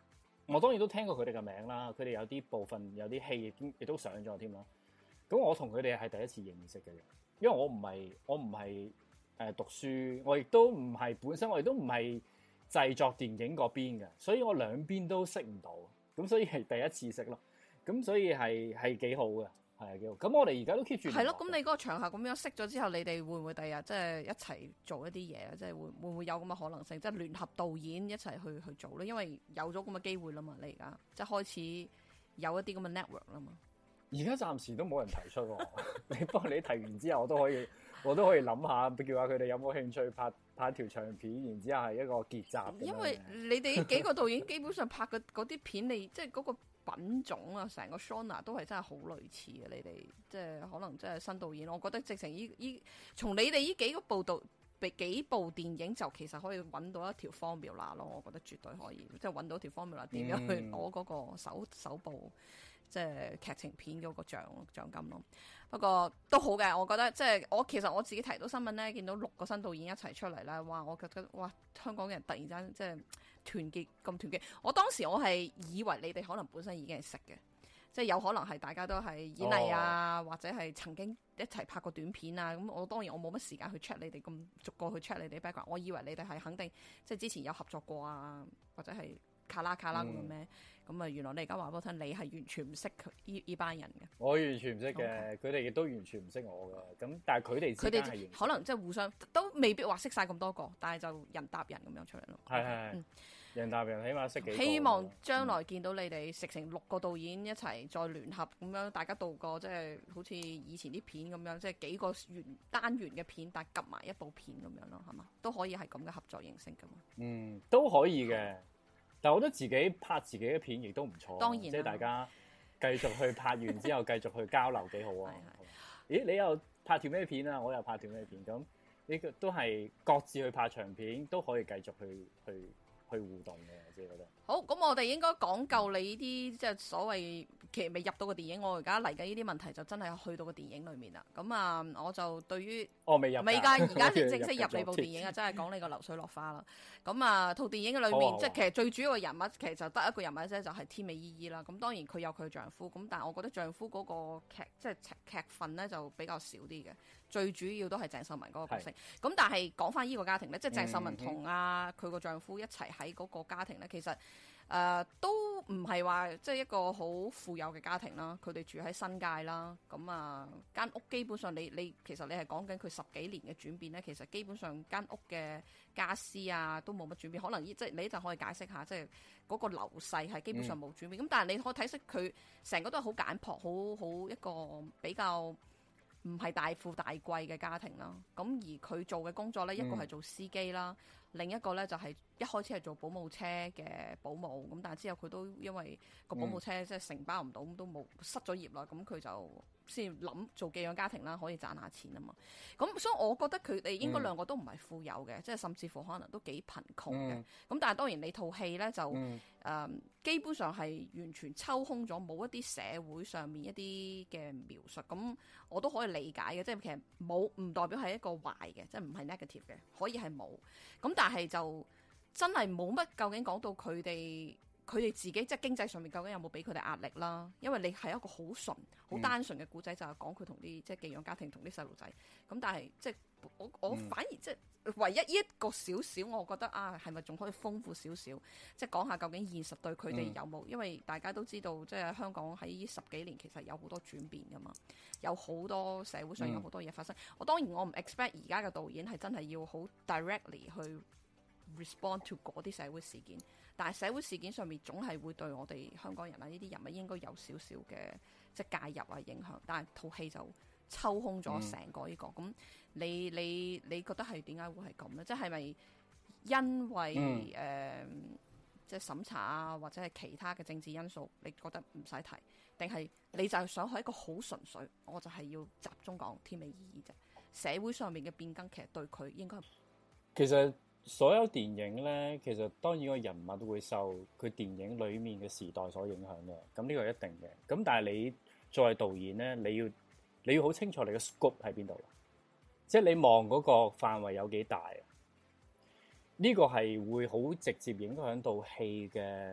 我當然都聽過佢哋嘅名啦，佢哋有啲部分有啲戲亦都亦都上咗添啦。咁我同佢哋係第一次認識嘅，因為我唔係我唔係誒讀書，我亦都唔係本身我亦都唔係製作電影嗰邊嘅，所以我兩邊都識唔到，咁所以係第一次識咯。咁所以係係幾好嘅。係幾好，咁我哋而家都 keep 住。係咯，咁你嗰個場合咁樣識咗之後，你哋會唔會第日即係一齊做一啲嘢啊？即係會會唔會有咁嘅可能性，即係聯合導演一齊去去做咧？因為有咗咁嘅機會啦嘛，你而家即係開始有一啲咁嘅 network 啦嘛。 而家暫時都冇人提出喎，你不過你提完之後，我都可以我都可以諗下，叫下佢哋有冇興趣拍拍條長片，然之後係一個結集。 因為你哋幾個導演基本上拍嘅嗰啲片，你即係嗰個品種啊，成個 genre 都係真係好類似嘅。你哋即係可能即係新導演，我覺得直情依依從你哋依幾個報導，幾部電影就其實可以揾到一條 formula 咯。我覺得絕對可以，即係揾到條 formula 點樣去攞嗰個首首部即係劇情片嗰個獎獎金咯。不過都好嘅，我覺得即係我其實我自己睇到新聞咧，見到六個新導演一齊出嚟咧，哇！我覺得哇，香港人突然間即係團結咁團結。我當時我係以為你哋可能本身已經係識嘅，即係有可能係大家都係演藝啊，哦、或者係曾經一齊拍過短片啊。咁我當然我冇乜時間去 check 你哋咁逐個去 check 你哋 background。我以為你哋係肯定即係之前有合作過啊，或者係卡啦卡啦咁樣咩？咁啊，原來你而家話俾我聽，你係完全唔識佢依依班人嘅。 我完全唔識嘅，佢哋亦都完全唔識我嘅。咁但係佢哋佢哋可能即係互相都未必話識晒咁多個，但係就人搭人咁樣出嚟咯。 係係係，人搭人起碼識幾個。 希望將來見到你哋食成六個導演一齊再聯合咁樣，大家度過即係好似以前啲片咁樣，即係幾個元單元嘅片，但係夾埋一部片咁樣咯，係嘛？都可以係咁嘅合作形式噶嘛。嗯， 都可以嘅。但係我覺得自己拍自己嘅片亦都唔錯， 當然即係大家繼續去拍完之後繼續去交流幾好啊！咦，你又拍條咩片啊？我又拍條咩片？咁呢個都係各自去拍長片，都可以繼續去去去互動嘅，我自己覺得。 好，咁我哋應該講夠你呢啲即係所謂其實未入到個電影，我而家嚟緊呢啲問題就真係去到個電影裏面啦。咁啊，我就對於我未入， 未㗎，而家先正式入你部電影啊，真係講你個流水落花啦。咁啊，套電影嘅裏面，即係其實最主要嘅人物其實就得一個人物啫，就係天美姨姨啦。咁當然佢有佢丈夫，咁但係我覺得丈夫嗰個劇即係劇份咧就比較少啲嘅。最主要都係鄭秀文嗰個角色。咁但係講翻呢個家庭咧，即係鄭秀文同啊佢個丈夫一齊喺嗰個家庭咧，其實誒、呃、都唔係話即係一個好富有嘅家庭啦。佢哋住喺新界啦，咁啊間屋基本上你你其實你係講緊佢十幾年嘅轉變咧，其實基本上間屋嘅家私啊都冇乜轉變。可能即係你就可以解釋下，即係嗰個流逝係基本上冇轉變。咁、嗯、但係你可以睇識佢成個都係好簡樸，好好一個比較唔係大富大貴嘅家庭啦，咁而佢做嘅工作呢，一個係做司機啦，嗯、另一個呢就係一開始係做保姆車嘅保姆，咁但係之後佢都因為個保姆車即係承包唔到，咁都冇失咗業啦，咁佢就先諗做寄養家庭啦，可以賺下錢啊嘛。咁所以我覺得佢哋應該兩個都唔係富有嘅，即係、嗯、甚至乎可能都幾貧窮嘅。咁、嗯、但係當然你套戲呢，就誒、嗯呃、基本上係完全抽空咗，冇一啲社會上面一啲嘅描述。咁我都可以理解嘅，即係其實冇唔代表係一個壞嘅，即係唔係 negative 嘅，可以係冇。咁但係就真係冇乜究竟講到佢哋。佢哋自己即係經濟上面究竟有冇俾佢哋壓力啦？因為你係一個好純、好單純嘅故仔，就係講佢同啲即係寄養家庭同啲細路仔。咁但係即係我我反而、嗯、即係唯一一個少少，我覺得啊，係咪仲可以豐富少少？即係講下究竟現實對佢哋有冇？嗯、因為大家都知道，即係香港喺呢十幾年其實有好多轉變噶嘛，有好多社會上有好多嘢發生。嗯、我當然我唔 expect 而家嘅導演係真係要好 directly 去 respond to 嗰啲社會事件。但係社會事件上面總係會對我哋香港人啊呢啲人物應該有少少嘅即係介入啊影響，但係套戲就抽空咗成個呢、這個。咁、嗯、你你你覺得係點解會係咁咧？即係咪因為誒、嗯呃、即係審查啊或者係其他嘅政治因素，你覺得唔使提？定係你就係想去一個好純粹，我就係要集中講天美姨姨啫。社會上面嘅變更其實對佢應該其實。所有電影咧，其實當然個人物都會受佢電影裡面嘅時代所影響嘅，咁呢個係一定嘅。咁但係你作為導演咧，你要你要好清楚你嘅 scope 喺邊度，即係你望嗰個範圍有幾大啊？呢個係會好直接影響到戲嘅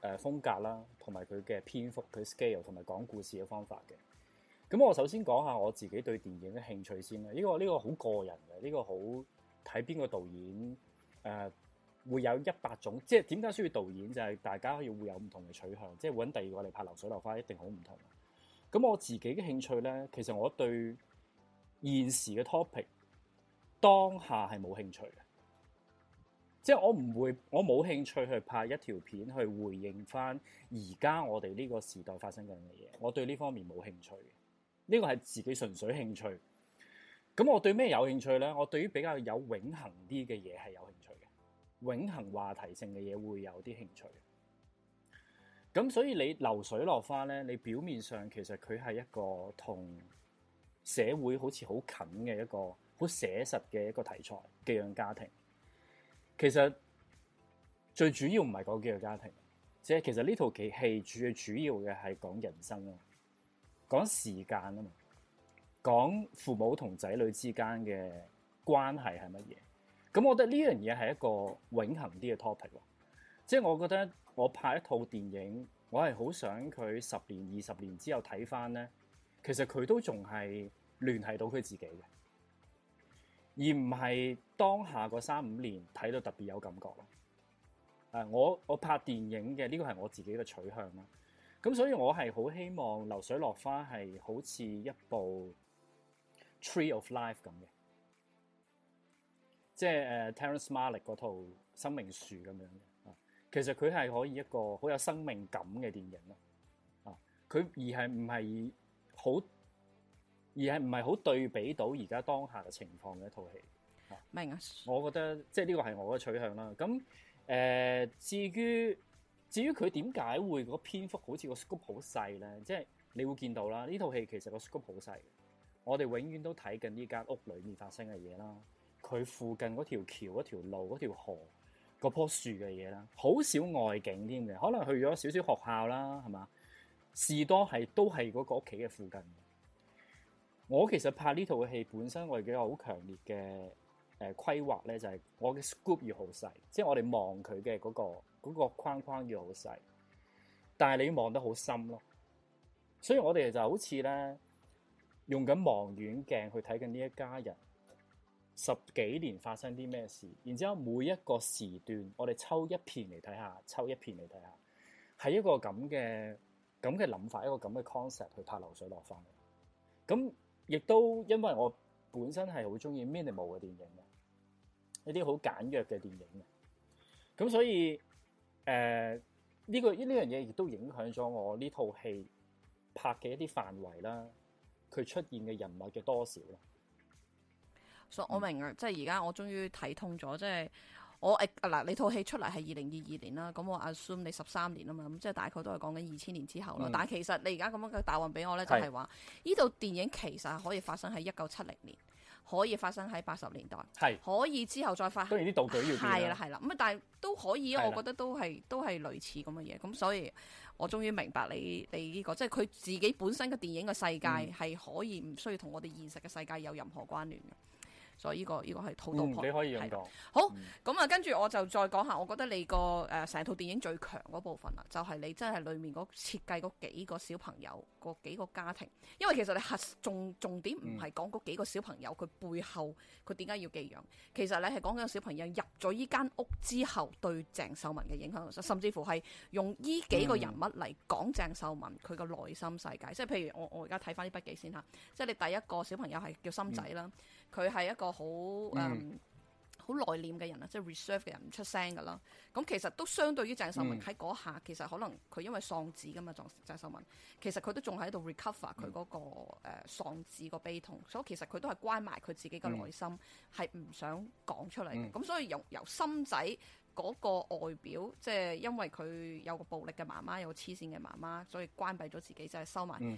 誒風格啦，同埋佢嘅篇幅、佢 scale 同埋講故事嘅方法嘅。咁我首先講下我自己對電影嘅興趣先啦。呢、這個呢、這個好個人嘅，呢、這個好睇邊個導演誒、呃、會有一百種，即係點解需要導演就係、是、大家要會有唔同嘅取向，即係揾第二個嚟拍流水落花一定好唔同。咁我自己嘅興趣咧，其實我對現時嘅 topic 當下係冇興趣嘅，即係我唔會，我冇興趣去拍一條片去回應翻而家我哋呢個時代發生緊嘅嘢，我對呢方面冇興趣嘅。呢個係自己純粹興趣。咁我對咩有興趣咧？我對於比較有永恆啲嘅嘢係有興趣嘅，永恆話題性嘅嘢會有啲興趣。咁所以你流水落花咧，你表面上其實佢係一個同社會好似好近嘅一個好寫實嘅一個題材，寄養家庭。其實最主要唔係講寄養家庭，即係其實呢套戲最主要嘅係講人生咯。講時間啊嘛，講父母同仔女之間嘅關係係乜嘢？咁我覺得呢樣嘢係一個永恆啲嘅 topic 咯。即係我覺得我拍一套電影，我係好想佢十年、二十年之後睇翻咧，其實佢都仲係聯繫到佢自己嘅，而唔係當下個三五年睇到特別有感覺咯。誒，我我拍電影嘅呢個係我自己嘅取向啦。咁所以我係好希望流水落花係好似一部 Tree of Life 咁嘅，即係誒 Terrence Malick 嗰套生命樹咁樣嘅。啊，其實佢係可以一個好有生命感嘅電影咯。啊，佢而係唔係好，而係唔係好對比到而家當下嘅情況嘅一套戲。啊， 明啊， 我覺得即係呢個係我嘅取向啦。咁誒、呃，至於至於佢點解會個篇幅好似個 scope 好細咧？即係你會見到啦，呢套戲其實個 scope 好細。我哋永遠都睇緊呢間屋裏面發生嘅嘢啦，佢附近嗰條橋、嗰條路、嗰條河、嗰棵樹嘅嘢啦，好少外景添嘅，可能去咗少少學校啦，係嘛？士多係都係嗰個屋企嘅附近。我其實拍呢套戲本身我哋有好強烈嘅誒規劃咧，就係我嘅 scope 要好細，即係我哋望佢嘅嗰個。嗰個框框要好細，但係你望得好深咯。所以我哋就好似咧用緊望遠鏡去睇緊呢一家人十幾年發生啲咩事，然之後每一個時段我哋抽一片嚟睇下，抽一片嚟睇下，係一個咁嘅咁嘅諗法，一個咁嘅 concept 去拍流水落花。咁亦都因為我本身係好中意 minimal 嘅電影嘅，一啲好簡約嘅電影嘅，咁所以。誒、呃、呢、這個呢呢樣嘢亦都影響咗我呢套戲拍嘅一啲範圍啦，佢出現嘅人物嘅多少啦。 所以我明啊，嗯、即係而家我終於睇通咗，即係我誒嗱，你套戲出嚟係二零二二年啦，咁我 assume 你十三年啊嘛，咁即係大概都係講緊二千年之後啦。嗯、但係其實你而家咁樣嘅答案俾我咧，就係話呢套電影其實係可以發生喺一九七零年。可以發生喺八十年代，係可以之後再發生。當然啲道具要變啦，係啦係啦，咁但係都可以，我覺得都係都係類似咁嘅嘢。咁所以我終於明白你你呢個，即係佢自己本身嘅電影嘅世界係可以唔需要同我哋現實嘅世界有任何關聯嘅。所以呢、這個呢、這個係套到、嗯、你可以咁講。好，咁啊、嗯，跟住我就再講下，我覺得你個誒成套電影最強嗰部分啦，就係、是、你真係裡面嗰設計嗰幾個小朋友，嗰幾個家庭。因為其實你核重重點唔係講嗰幾個小朋友佢、嗯、背後佢點解要寄養，其實你係講緊小朋友入咗依間屋之後對鄭秀文嘅影響，甚至乎係用依幾個人物嚟講鄭秀文佢個內心世界。即係、嗯、譬如我我而家睇翻啲筆記先嚇，即係你第一個小朋友係叫心仔啦。嗯佢係一個好誒好內斂嘅人啊，即係 reserve 嘅人，唔出聲噶啦。咁其實都相對於鄭秀文喺嗰下，嗯、其實可能佢因為喪子噶嘛，鄭鄭秀文其實佢都仲喺度 recover 佢嗰、嗰個誒、嗯呃、喪子個悲痛，所以其實佢都係關埋佢自己嘅內心，係唔、嗯、想講出嚟嘅。咁、嗯、所以由由心仔嗰個外表，即係因為佢有個暴力嘅媽媽，有個黐線嘅媽媽，所以關閉咗自己，就係收埋。嗯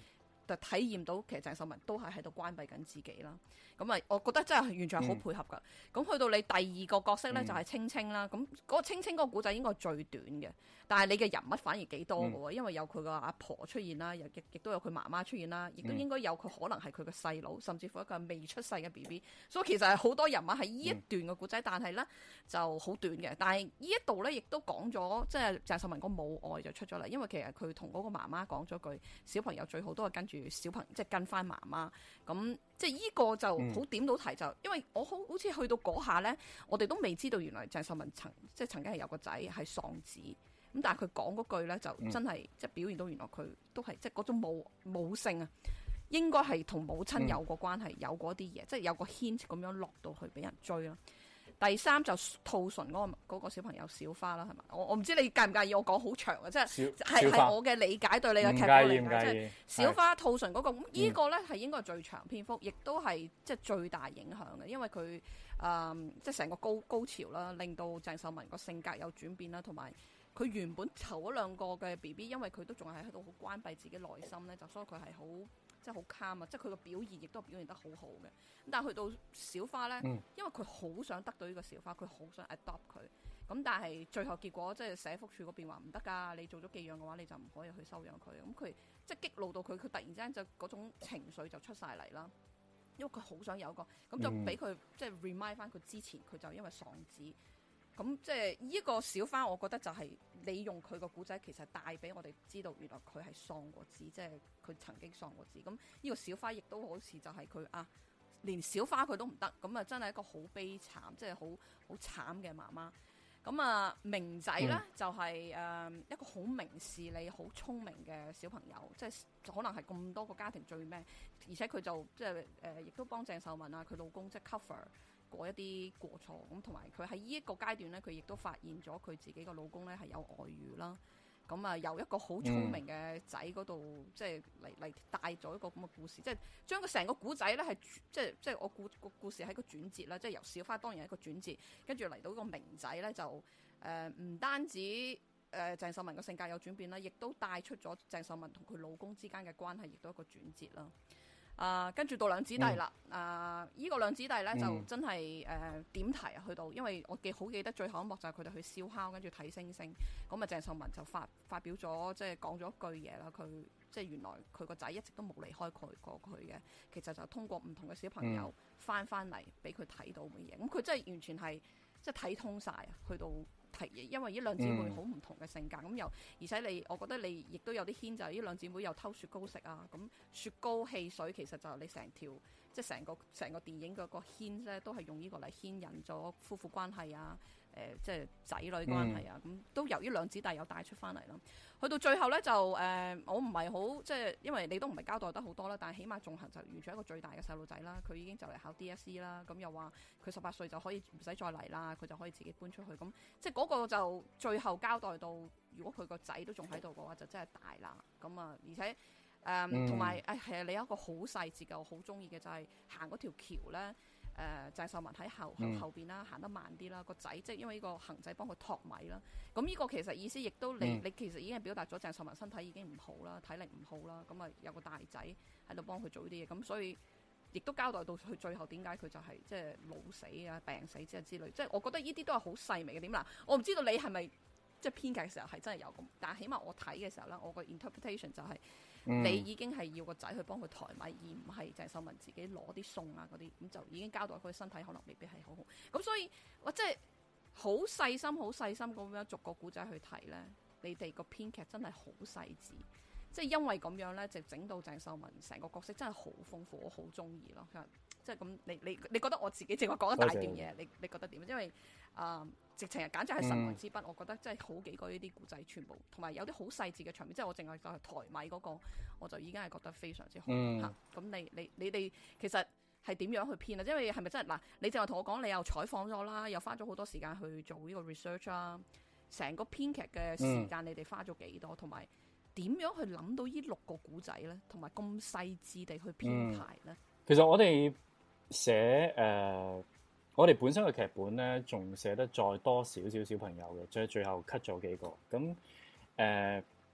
就體驗到其實鄭秀文都係喺度關閉緊自己啦。咁啊，我覺得真係完全係好配合㗎。咁、嗯、去到你第二個角色咧，就係、是、青青啦。咁嗰、嗯、個青青嗰個古仔應該係最短嘅，但係你嘅人物反而幾多嘅喎，嗯、因為有佢個阿婆出現啦，亦亦都有佢媽媽出現啦，亦都應該有佢可能係佢嘅細佬，甚至乎一個未出世嘅 B B。所以其實係好多人物喺呢一段嘅古仔，嗯、但係咧就好短嘅。但係呢一度咧，亦都講咗，即係鄭秀文個母愛就出咗嚟，因為其實佢同嗰個媽媽講咗句：小朋友最好都係跟住小朋友，即係跟翻媽媽。咁即係呢個就好點到題就，因為我好好似去到嗰下咧，我哋都未知道原來鄭秀文曾即係曾經係有個仔係喪子，咁但係佢講嗰句咧就真係、嗯、即係表現到原來佢都係即係嗰種母母性啊，應該係同母親有個關係，嗯、有嗰啲嘢，即係有個 hint 咁樣落到去俾人追啦。第三就兔唇嗰個嗰個小朋友小花啦，係咪？我我唔知你介唔介意我講好長嘅，即係係係我嘅理解對你嘅劇本理解，即係小花兔唇嗰個咁呢個咧係應該係最長篇幅，亦都係即係最大影響嘅，因為佢誒、呃、即係成個高高潮啦，令到鄭秀文個性格有轉變啦，同埋佢原本頭嗰兩個嘅 B B， 因為佢都仲係喺度好關閉自己內心咧，就所以佢係好。即係好 calm 啊！即係佢個表現亦都表現得好好嘅。咁但係去到小花咧，嗯、因為佢好想得到呢個小花，佢好想 adopt 佢。咁但係最後結果即係社福處嗰邊話唔得㗎，你做咗寄養嘅話，你就唔可以去收養佢。咁佢即係激怒到佢，佢突然之間就嗰種情緒就出晒嚟啦。因為佢好想有個，咁就俾佢、嗯、即係 remind 翻佢之前佢就因為喪子。咁即係呢個小花，我覺得就係利用佢個古仔，其實帶俾我哋知道，原來佢係喪過子，即係佢曾經喪過子。咁呢個小花亦都好似就係佢啊，連小花佢都唔得，咁啊真係一個好悲慘，即係好好慘嘅媽媽。咁啊明仔咧、嗯、就係、是、誒、呃、一個好明事理、好聰明嘅小朋友，即係可能係咁多個家庭最咩，而且佢就即係誒亦都幫鄭秀文啊佢老公即係 cover。過一啲過錯咁，同埋佢喺呢一個階段咧，佢亦都發現咗佢自己個老公咧係有外遇啦。咁啊，由一個好聰明嘅仔嗰度，即係嚟嚟帶咗一個咁嘅故事，即係將個成個古仔咧係即係即係我故個故事係一個轉折啦，即係由小花當然係一個轉折，跟住嚟到個明仔咧就誒唔、呃、單止誒、呃、鄭秀文嘅性格有轉變啦，亦都帶出咗鄭秀文同佢老公之間嘅關係，亦都一個轉折啦。啊，跟住到兩子弟啦，嗯、啊，依、這個兩子弟咧、嗯、就真係誒、呃、點題啊，去到，因為我記好記得最後一幕就係佢哋去燒烤，跟住睇星星，咁啊鄭秀文就發發表咗即係講咗一句嘢啦，佢即係原來佢個仔一直都冇離開佢過佢嘅，其實就通過唔同嘅小朋友翻翻嚟俾佢睇到嘅嘢，咁佢真係完全係即係睇通晒啊，去到。因為呢兩姊妹好唔同嘅性格，咁、嗯、又而且你，我覺得你亦都有啲牽就係呢兩姊妹又偷雪糕食啊，咁雪糕汽水其實就係你成條即係成個成個電影嗰個牽咧，都係用呢個嚟牽引咗夫婦關係啊，誒、呃、即係仔女關係啊，咁、嗯、都由呢兩姊弟有帶出翻嚟啦。去到最後咧就誒、呃，我唔係好即係，因為你都唔係交代得好多啦，但係起碼仲恒就完全一個最大嘅細路仔啦，佢已經就嚟考 D S E 啦，咁又話佢十八歲就可以唔使再嚟啦，佢就可以自己搬出去，咁即係嗰個就最後交代到，如果佢個仔都仲喺度嘅話，就真係大啦。咁啊，而且誒同埋誒係啊，你有一個好細節嘅，我好中意嘅就係行嗰條橋咧。誒、呃、鄭秀文喺後後後邊啦，行得慢啲啦，個仔即係因為呢個恒仔幫佢托米啦。咁呢個其實意思亦都你、嗯、你其實已經係表達咗鄭秀文身體已經唔好啦，體力唔好啦。咁啊有個大仔喺度幫佢做呢啲嘢，咁所以亦都交代到佢最後點解佢就係、是、即係老死啊、病死之之類。即係我覺得呢啲都係好細微嘅點啦。我唔知道你係咪即係編劇嘅時候係真係有咁，但係起碼我睇嘅時候咧，我個 interpretation 就係、是。嗯、你已經係要個仔去幫佢抬米，而唔係鄭秀文自己攞啲餸啊嗰啲，咁就已經交代佢身體可能未必係好好。咁所以我即係好細心、好細心咁樣逐個古仔去睇咧。你哋個編劇真係好細緻，即係因為咁樣咧，就整到鄭秀文成個角色真係好豐富，我好中意咯。即係咁，你你你覺得我自己淨係講一大段嘢，你你覺得點？因為啊、呃，直情係簡直係神來之筆，嗯、我覺得真係好幾個呢啲故仔，全部同埋有啲好細緻嘅場面，即係我淨係就係抬米嗰、那個，我就已經係覺得非常之好嚇。咁、嗯啊、你你你哋其實係點樣去編啊？因為係咪真係嗱？你淨係同我講，你又採訪咗啦，又花咗好多時間去做呢個 research 啦，成個編劇嘅時間你哋花咗幾多？同埋點樣去諗到呢六個故仔咧？同埋咁細緻地去編排咧、嗯？ 其實我哋寫誒、呃，我哋本身嘅劇本咧，仲寫得再多少少小朋友嘅，即係最後 cut 咗幾個。咁誒、呃，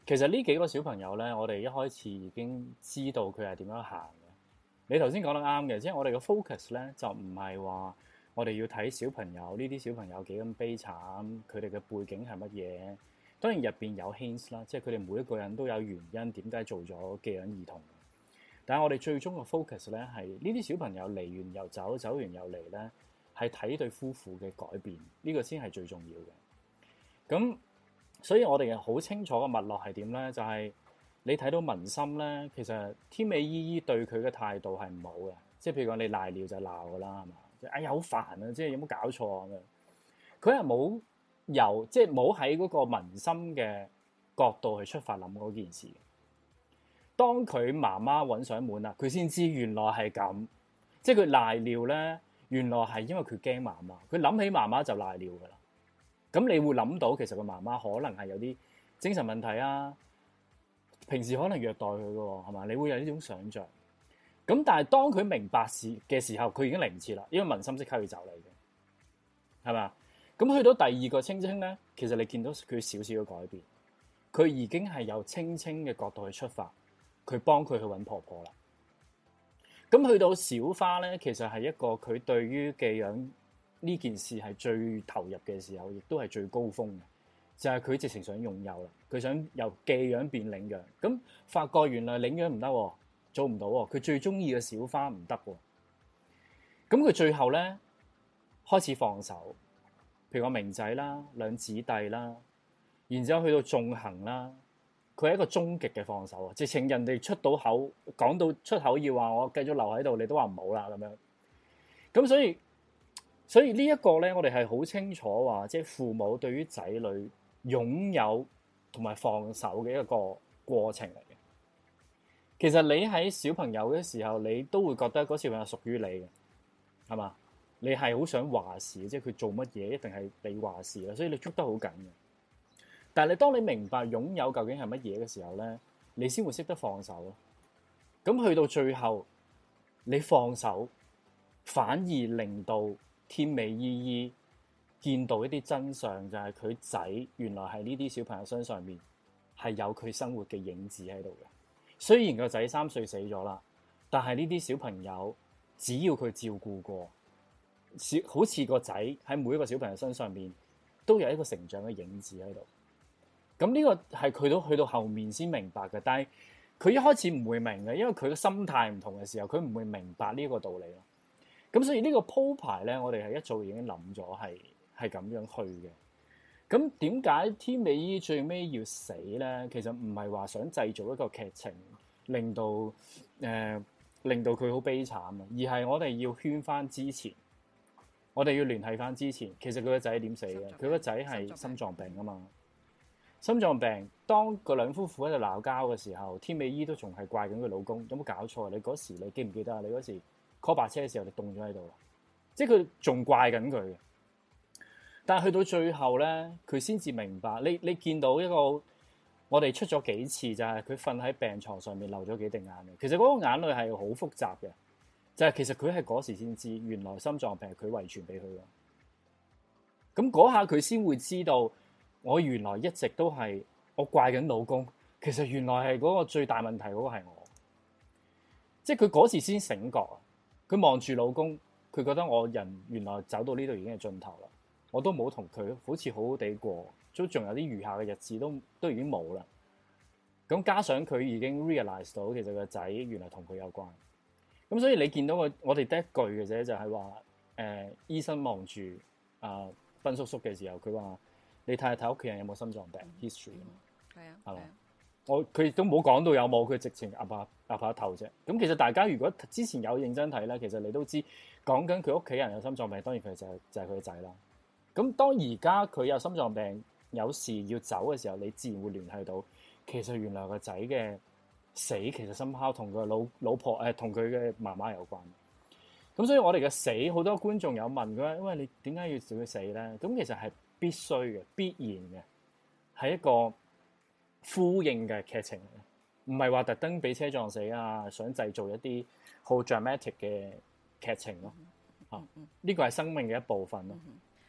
其實呢幾個小朋友咧，我哋一開始已經知道佢係點樣行嘅。你頭先講得啱嘅，即係我哋嘅 focus 咧，就唔係話我哋要睇小朋友呢啲小朋友幾咁悲慘，佢哋嘅背景係乜嘢。當然入邊有 hints 啦，即係佢哋每一個人都有原因點解做咗寄養兒童。但係我哋最終嘅 focus 咧，係呢啲小朋友嚟完又走，走完又嚟咧，係睇對夫婦嘅改變，呢個先係最重要嘅。咁所以我哋好清楚嘅脈絡係點咧？就係你睇到文心咧，其實天美姨姨對佢嘅態度係唔好嘅，即係譬如講你賴尿就鬧噶啦，係嘛？哎呀好煩啊！即係有冇搞錯啊？咁樣佢係冇由即係冇喺嗰個文心嘅角度去出發諗嗰件事。當佢媽媽揾上門啦，佢先知原來係咁，即係佢賴尿咧，原來係因為佢驚媽媽，佢諗起媽媽就賴尿噶啦。咁你會諗到其實個媽媽可能係有啲精神問題啊，平時可能虐待佢嘅喎，係嘛？你會有呢種想像。咁但係當佢明白事嘅時候，佢已經嚟唔切啦，因為文心即刻要走嚟嘅，係嘛？咁去到第二個青青咧，其實你見到佢少少嘅改變，佢已經係由青青嘅角度去出發，佢幫佢去揾婆婆啦。咁去到小花咧，其實係一個佢對於寄養呢件事係最投入嘅時候，亦都係最高峰嘅，就係、是、佢直情想擁有啦，佢想由寄養變領養，咁發覺原來領養唔得，做唔到，佢最中意嘅小花唔得，咁佢最後咧開始放手，譬如我明仔啦、兩姊弟啦，然之後去到縱行啦，佢係一個終極嘅放手啊！直情人哋出到口講到出口要話我繼續留喺度，你都話唔好啦咁樣，咁所以。所以呢一個咧，我哋係好清楚話，即係父母對於仔女擁有同埋放手嘅一個過程嚟嘅。其實你喺小朋友嘅時候，你都會覺得嗰小朋友屬於你嘅，係嘛？你係好想話事，即係佢做乜嘢一定係你話事啦，所以你捉得好緊嘅。但係你當你明白擁有究竟係乜嘢嘅時候咧，你先會識得放手咯。咁去到最後，你放手反而令到天美姨姨見到一啲真相，就係佢仔原來係呢啲小朋友身上面係有佢生活嘅影子喺度嘅。雖然個仔三歲死咗啦，但係呢啲小朋友只要佢照顧過，好似個仔喺每一個小朋友身上面都有一個成長嘅影子喺度。咁呢個係佢都去到後面先明白嘅，但係佢一開始唔會明嘅，因為佢嘅心態唔同嘅時候，佢唔會明白呢個道理咯。咁所以呢個鋪排咧，我哋係一早已經諗咗係係咁樣去嘅。咁點解天美姨最尾要死咧？其實唔係話想製造一個劇情，令到誒、呃、令到佢好悲慘啊，而係我哋要圈翻之前，我哋要聯繫翻之前。其實佢個仔點死嘅？佢個仔係心臟病啊嘛。心臟病，當個兩夫婦喺度鬧交嘅時候，天美姨都仲係怪緊佢老公，有冇搞錯？你嗰時你記唔記得啊？你嗰時 call 白車嘅時候，你凍咗喺度啦，即係佢仲怪緊佢嘅。但係去到最後咧，佢先至明白。你你見到一個我哋出咗幾次，就係佢瞓喺病床上面流咗幾滴眼淚。其實嗰個眼淚係好複雜嘅，就係、是、其實佢係嗰時先知，原來心臟病係佢遺傳俾佢嘅。咁嗰下佢先會知道，我原來一直都係我怪緊老公，其實原來係嗰個最大問題嗰個係我。即係佢嗰時先醒覺啊！佢望住老公，佢覺得我人原來走到呢度已經係盡頭啦。我都冇同佢好似好好地過，都仲有啲餘下嘅日子都都已經冇啦。咁加上佢已經 realize 到其實個仔原來同佢有關。咁所以你見到我我哋得一句嘅啫，就係話誒醫生望住啊斌叔叔嘅時候，佢話你睇下睇屋企人有冇心臟病 history 啊嘛。係啊，係嘛？我佢亦都冇講到有冇，佢直情岌下岌下頭啫。咁其實大家如果之前有認真睇咧，其實你都知講緊佢屋企人有心臟病，當然佢就係就係佢個仔啦。咁當而家佢有心臟病有事要走嘅時候，你自然會聯繫到，其實原來個仔嘅死其實深刻同佢老老婆誒同佢嘅媽媽有關。咁所以我哋嘅死好多觀眾有問佢，因為你點解要叫佢死咧？咁其實係必須嘅、必然嘅，係一個呼應嘅劇情嚟，唔係話特登俾車撞死啊，想製造一啲好 dramatic 嘅劇情咯。嚇、嗯，呢個係生命嘅一部分咯。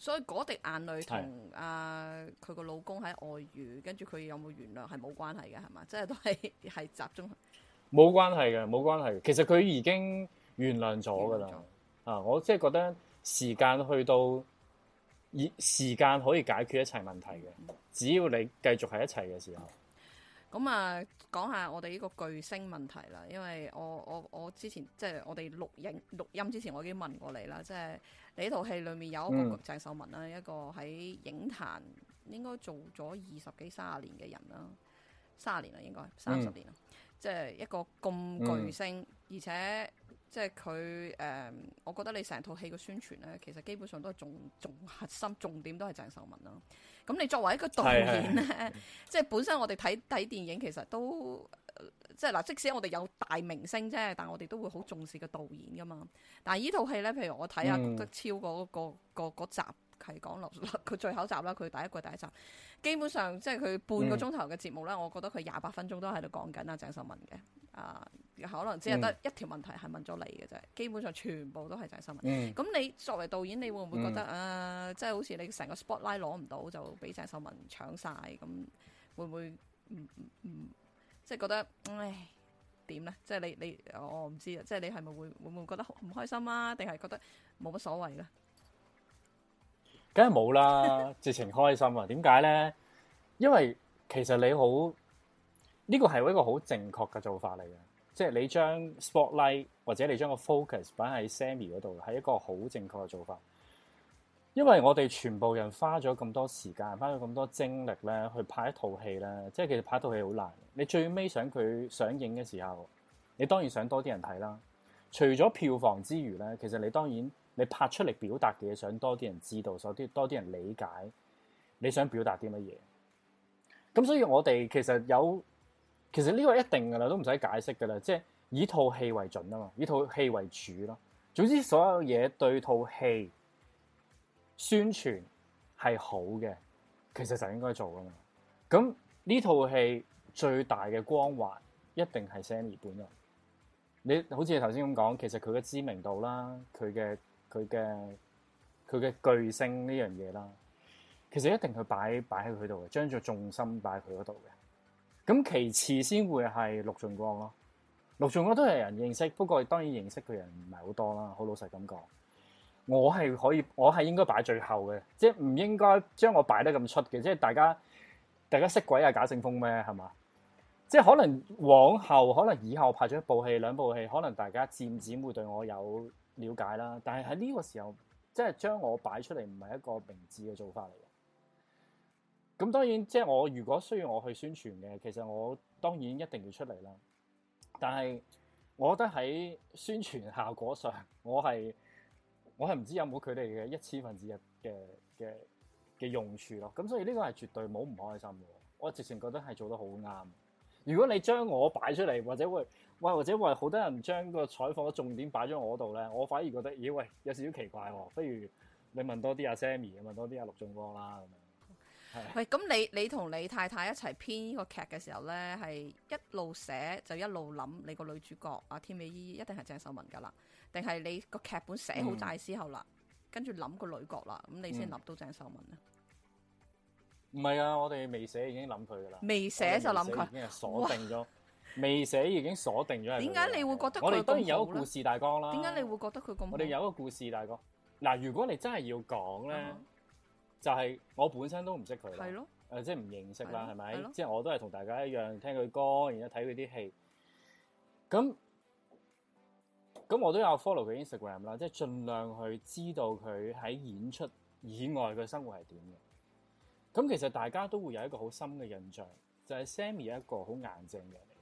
所以嗰滴眼淚同啊佢個老公喺外遇，跟住佢有冇原諒係冇關係嘅，係嘛？即係都係係集中冇關係嘅，冇關係。其實佢已經原諒咗㗎啦。啊，我即係覺得時間去到，以時間可以解決一切問題嘅，嗯、只要你繼續喺一齊嘅時候。 咁啊，講下我哋呢個巨星問題啦，因為我我我之前即係我哋錄影錄音之前，我已經問過你啦，即係你呢套戲裡面有一個鄭秀文啦，嗯、一個喺影壇應該做咗二十幾三十年嘅人啦，三十年啦應該三十年啦，嗯、即係一個咁巨星，嗯、而且即係佢誒，我覺得你成套戲嘅宣傳咧，其實基本上都係重重核心重點都係鄭秀文啦。咁你作為一個導演咧，是是即係本身我哋睇睇電影其實都即係嗱，即使我哋有大明星啫，但係我哋都會好重視個導演噶嘛。但係呢套戲咧，譬如我睇下谷德超嗰、嗰個個集係講落佢最後集啦，佢第一季第一集，基本上即係佢半個鐘頭嘅節目咧，嗯、我覺得佢廿八分鐘都喺度講緊阿鄭秀文嘅。啊，可能只係得一條問題係問咗你嘅啫，嗯、基本上全部都係鄭秀文。咁、嗯、你作為導演，你會唔會覺得、嗯、啊，即係好似你成個 spotlight 攞唔到，就俾鄭秀文搶晒？咁會唔會唔唔唔，即係覺得唉點咧？即係你你我唔知啊，即係你係咪會會唔會覺得唔開心啊？定係覺得冇乜所謂咧？ 梗係冇啦，直情開心啊！點解咧？因為其實你好。呢個係一個好正確嘅做法嚟嘅，即係你將 spotlight 或者你將個 focus 擺喺 Sammy 嗰度，係一個好正確嘅做法。因為我哋全部人花咗咁多時間，花咗咁多精力咧，去拍一套戲咧，即係其實拍一套戲好難。你最尾想佢上映嘅時候，你當然想多啲人睇啦。除咗票房之餘咧，其實你當然你拍出嚟表達嘅嘢，想多啲人知道，想啲多啲人理解你想表達啲乜嘢。咁所以我哋其實有。其實呢個一定噶啦，都唔使解釋噶啦，即係以套戲為準啊嘛，以套戲為主咯。總之所有嘢對套戲宣傳係好嘅，其實就應該做噶嘛。咁呢套戲最大嘅光環一定係 Sammy 本人。你好似你頭先咁講，其實佢嘅知名度啦，佢嘅佢嘅佢嘅巨星呢樣嘢啦，其實一定去擺擺喺佢度嘅，將咗重心擺喺佢嗰度嘅。咁其次先會係陸頌光咯，陸頌光都係人認識，不過當然認識嘅人唔係好多啦。好老實咁講，我係可以，我係應該擺最後嘅，即係唔應該將我擺得咁出嘅，即係大家大家識鬼啊賈勝楓咩係嘛？即係可能往後，可能以後拍咗一部戲兩部戲，可能大家漸漸會對我有了解啦。但係喺呢個時候，即係將我擺出嚟唔係一個明智嘅做法嚟嘅。咁當然，即係我如果需要我去宣傳嘅，其實我當然一定要出嚟啦。但係我覺得喺宣傳效果上，我係我係唔知有冇佢哋嘅一千分之一嘅嘅嘅用處咯。咁所以呢個係絕對冇唔開心嘅。我直情覺得係做得好啱。如果你將我擺出嚟，或者會喂或者話好多人將個採訪嘅重點擺咗我度咧，我反而覺得咦喂有少少奇怪喎。不如你問多啲阿 Sammy， 問多啲阿陸頌光啦咁樣。 喂，咁你你同你太太一齊編呢個劇嘅時候咧，係一路寫就一路諗你個女主角阿天美姨一定係鄭秀文噶啦，定係你個劇本寫好晒之後啦，跟住諗個女角啦，咁你先諗到鄭秀文咧？ 唔係啊，我哋未寫已經諗佢噶啦， 未寫就諗佢， 已經係鎖定咗，未寫已經鎖定咗。 點解你會覺得我哋當然有個故事大綱啦？ 點解你會覺得佢咁好？ 我哋有一個故事大綱。嗱，如果你真係要講咧。嗯就係我本身都唔識佢啦，誒、呃、即係唔認識啦，係咪？即係我都係同大家一樣聽佢歌，然後睇佢啲戲。咁咁我都有 follow 佢 Instagram 啦，即係盡量去知道佢喺演出以外嘅生活係點嘅。咁其實大家都會有一個好深嘅印象，就係、是、Sammy 一個好硬淨嘅人嚟。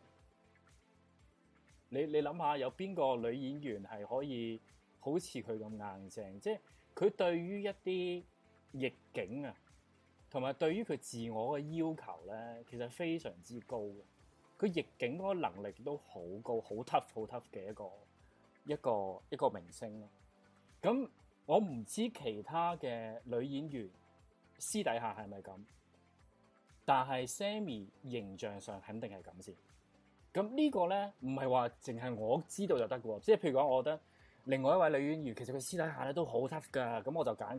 你你諗下，有邊個女演員係可以好似佢咁硬淨？即係佢對於一啲逆境啊，同埋對於佢自我嘅要求咧，其實非常之高嘅。佢逆境嗰個能力都好高，好 tough 好 tough 嘅一個一個一個明星咯。咁我唔知其他嘅女演員私底下係咪咁，但係 Sammy 形象上肯定係咁先。咁呢個咧唔係話淨係我知道就得嘅喎，即係譬如講，我覺得另外一位女演員其實佢私底下咧都好 tough 㗎，咁我就揀佢啦。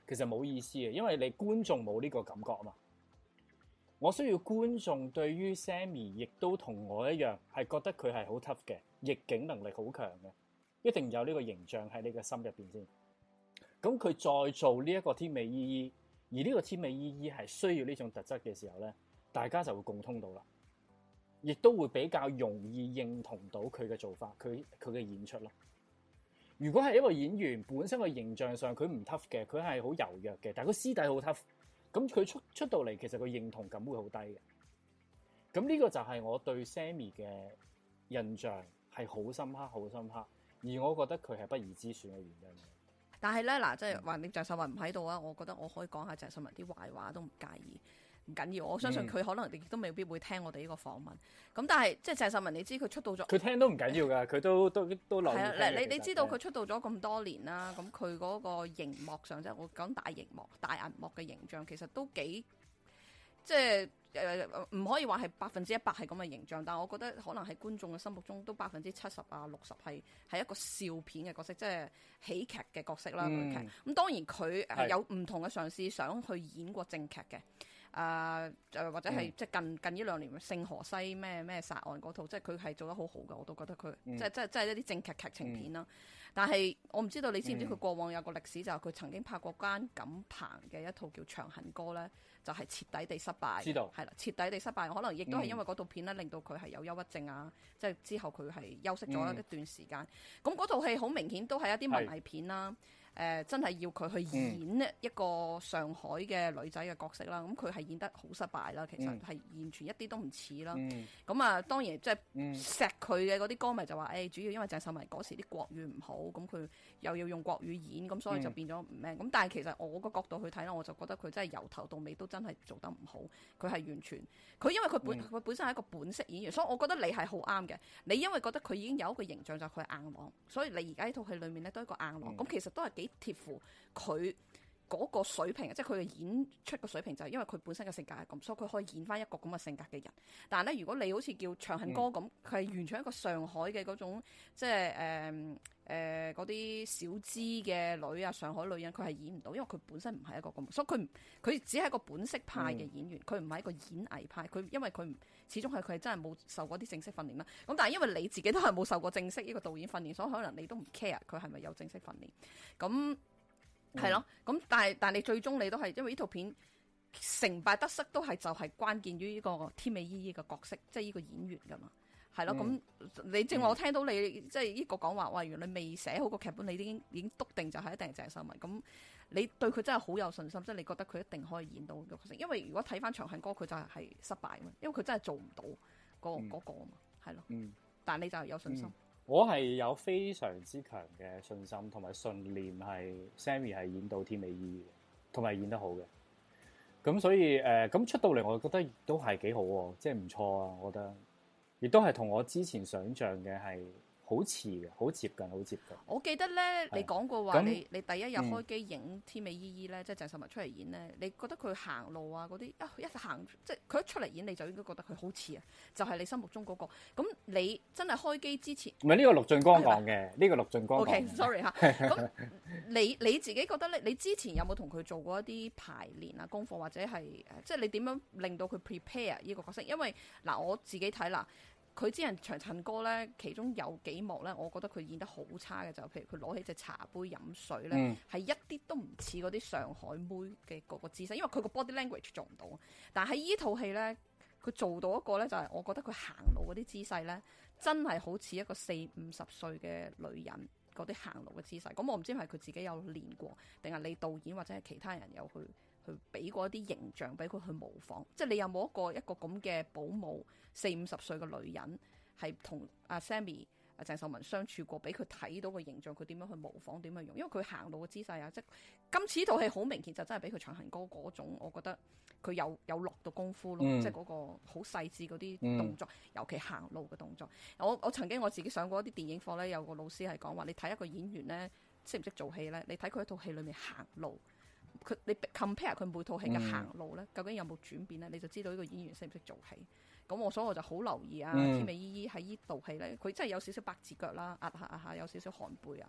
其實冇意思嘅，因為你觀眾冇呢個感覺啊嘛。我需要觀眾對於 Sammy 亦都同我一樣，係覺得佢係好 tough 嘅，逆境能力好強嘅，一定有呢個形象喺你嘅心入邊先。咁佢再做呢一個天美姨姨，而呢個天美姨姨係需要呢種特質嘅時候咧，大家就會共通到啦，亦都會比較容易認同到佢嘅做法，佢佢嘅演出咯。如果係一個演員本身個形象上佢唔 tough 嘅，佢係好柔弱嘅，但係佢私底好 tough。咁佢出出到嚟，其實個認同感會好低嘅。咁呢個就係我對 Sammy 嘅印象係好深刻、好深刻，而我覺得佢係不二之選嘅原因。 但係咧嗱，即係話你鄭秀文唔喺度啊，我覺得我可以講下鄭秀文啲壞話都唔介意，唔緊要。我相信佢可能亦都未必會聽我哋呢個訪問。咁但係即係鄭秀文，你知佢出道咗， 佢聽都唔緊要㗎，佢都都都留意聽嘅。 係啊，你你知道佢出道咗咁多年啦，咁佢嗰個熒幕上即係我講大熒幕、大銀幕嘅形象，其實都幾即係誒唔可以話係百分之一百係咁嘅形象，但係我覺得可能喺觀眾嘅心目中都百分之七十啊六十係係一個笑片嘅角色，即係喜劇嘅角色啦。嗯、劇咁當然佢係有唔同嘅嘗試，想去演過正劇嘅。誒誒、呃、或者係、嗯、即係近近呢兩年《聖荷西》咩咩殺案嗰套，即係佢係做得好好嘅，我都覺得佢、嗯、即係即係即係一啲正劇劇情片啦。嗯、但係我唔知道你知唔知佢過往有個歷史，就係佢曾經拍過關錦鵬嘅一套叫《長恨歌》咧，就係、是、徹底地失敗。知道係啦，徹底地失敗，可能亦都係因為嗰套片咧，令到佢係有憂鬱症啊，即係之後佢係休息咗一段時間。咁嗰套戲好明顯都係一啲文藝片啦。誒、呃、真係要佢去演一個上海嘅女仔嘅角色啦，咁佢係演得好失敗啦，其實係完全一啲都唔似啦。咁啊、嗯，當然即係錫佢嘅嗰啲歌迷就話，誒、欸、主要因為鄭秀文嗰時啲國語唔好，咁佢又要用國語演，咁所以就變咗唔咩。咁、嗯、但係其實我個角度去睇咧，我就覺得佢真係由頭到尾都真係做得唔好。佢係完全佢因為佢本佢、嗯、本身係一個本色演員，所以我覺得你係好啱嘅。你因為覺得佢已經有一個形象就係佢係硬朗，所以你而家呢套戲裡面咧都係一個硬朗。咁、嗯、其實都係幾貼乎佢嗰個水平，即係佢嘅演出嘅水平，就係因為佢本身嘅性格係咁，所以佢可以演翻一個咁嘅性格嘅人。但係咧，如果你好似叫《長恨歌》咁，佢係完全一個上海嘅嗰種，即係誒誒嗰啲小資嘅女啊，上海女人，佢係演唔到，因為佢本身唔係一個咁，所以佢佢只係一個本色派嘅演員，佢唔係一個演藝派。佢因為佢唔始終係佢係真係冇受過啲正式訓練啦。咁但係因為你自己都係冇受過正式呢個導演訓練，所以可能你都唔 care 佢係咪有正式訓練。咁係咯，咁、嗯、但係但係你最終你都係因為呢套片成敗得失都係就係關鍵於呢個天美姨姨嘅角色，即係呢個演員噶嘛，係咯。咁、嗯、你正話我聽到你、嗯、即係呢個講話，哇！原來你未寫好個劇本，你已經已經篤定就係一定係鄭秀文。咁你對佢真係好有信心，即係你覺得佢一定可以演到個角色。因為如果睇翻《長恨歌》，佢就係係失敗嘛，因為佢真係做唔到嗰、那個嗰、嗯那個啊嘛，係咯。嗯、但係你就係有信心。嗯我係有非常之強嘅信心同埋信念，係 Sammy 係演到天美姨嘅，同埋演得好嘅。咁所以誒，咁、呃、出到嚟，我覺得亦都係幾好喎，即係唔錯啊！我覺得，亦都係同我之前想像嘅係好似嘅，好接近，好接近。 我記得咧，你講過話，你你第一日開機影天美姨姨咧，嗯、即係鄭秀文出嚟演咧，你覺得佢行路啊嗰啲，一一行即係佢一出嚟演，你就應該覺得佢好似啊，就係、是、你心目中嗰、那個。咁你真係開機之前， 唔係呢個陸俊光講嘅，呢個陸俊光講。 OK，sorry 嚇。咁你你自己覺得咧？你之前有冇同佢做過一啲排練啊、功課，或者係即係你點樣令到佢 prepare 呢個角色？因為嗱，我自己睇啦。佢之前長恨歌咧，其中有幾幕咧，我覺得佢演得好差嘅，就譬如佢攞起隻茶杯飲水咧，係、嗯、一啲都唔似嗰啲上海妹嘅嗰個姿勢，因為佢個 body language 做唔到。但係喺依套戲咧，佢做到一個咧，就係、是、我覺得佢行路嗰啲姿勢咧，真係好似一個四五十歲嘅女人嗰啲行路嘅姿勢。咁我唔知係佢自己有練過，定係你導演或者係其他人有去去俾過一啲形象俾佢去模仿。即係你有冇一個一個咁嘅保姆？四五十歲嘅女人係同阿 Sammy、阿鄭秀文相處過，俾佢睇到個形象，佢點樣去模仿，點樣用？因為佢行路嘅姿勢啊，即係今次呢套戲好明顯就真係俾佢長恨歌嗰種，我覺得佢有有落到功夫咯，嗯、即係嗰個好細緻嗰啲動作，嗯、尤其行路嘅動作。我我曾經我自己上過一啲電影課咧，有個老師係講話，你睇一個演員咧識唔識做戲咧？你睇佢一套戲裏面行路，佢你 compare 佢每套戲嘅行路咧，嗯、究竟有冇轉變咧？你就知道呢個演員識唔識做戲。咁我所以我就好留意啊，天美姨姨喺依部戲咧，佢真係有少少百字腳啦，壓下壓下有少少寒背啊，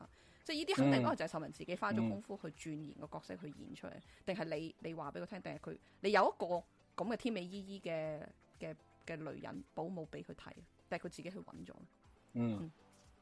即係呢啲肯定都係就係秀文自己花咗功夫去鑽研個角色去演出嚟，定係、嗯、你你話俾佢聽，定係佢你有一個咁嘅天美姨姨嘅嘅嘅女人保姆俾佢睇，定係佢自己去揾咗？ 嗯，嗯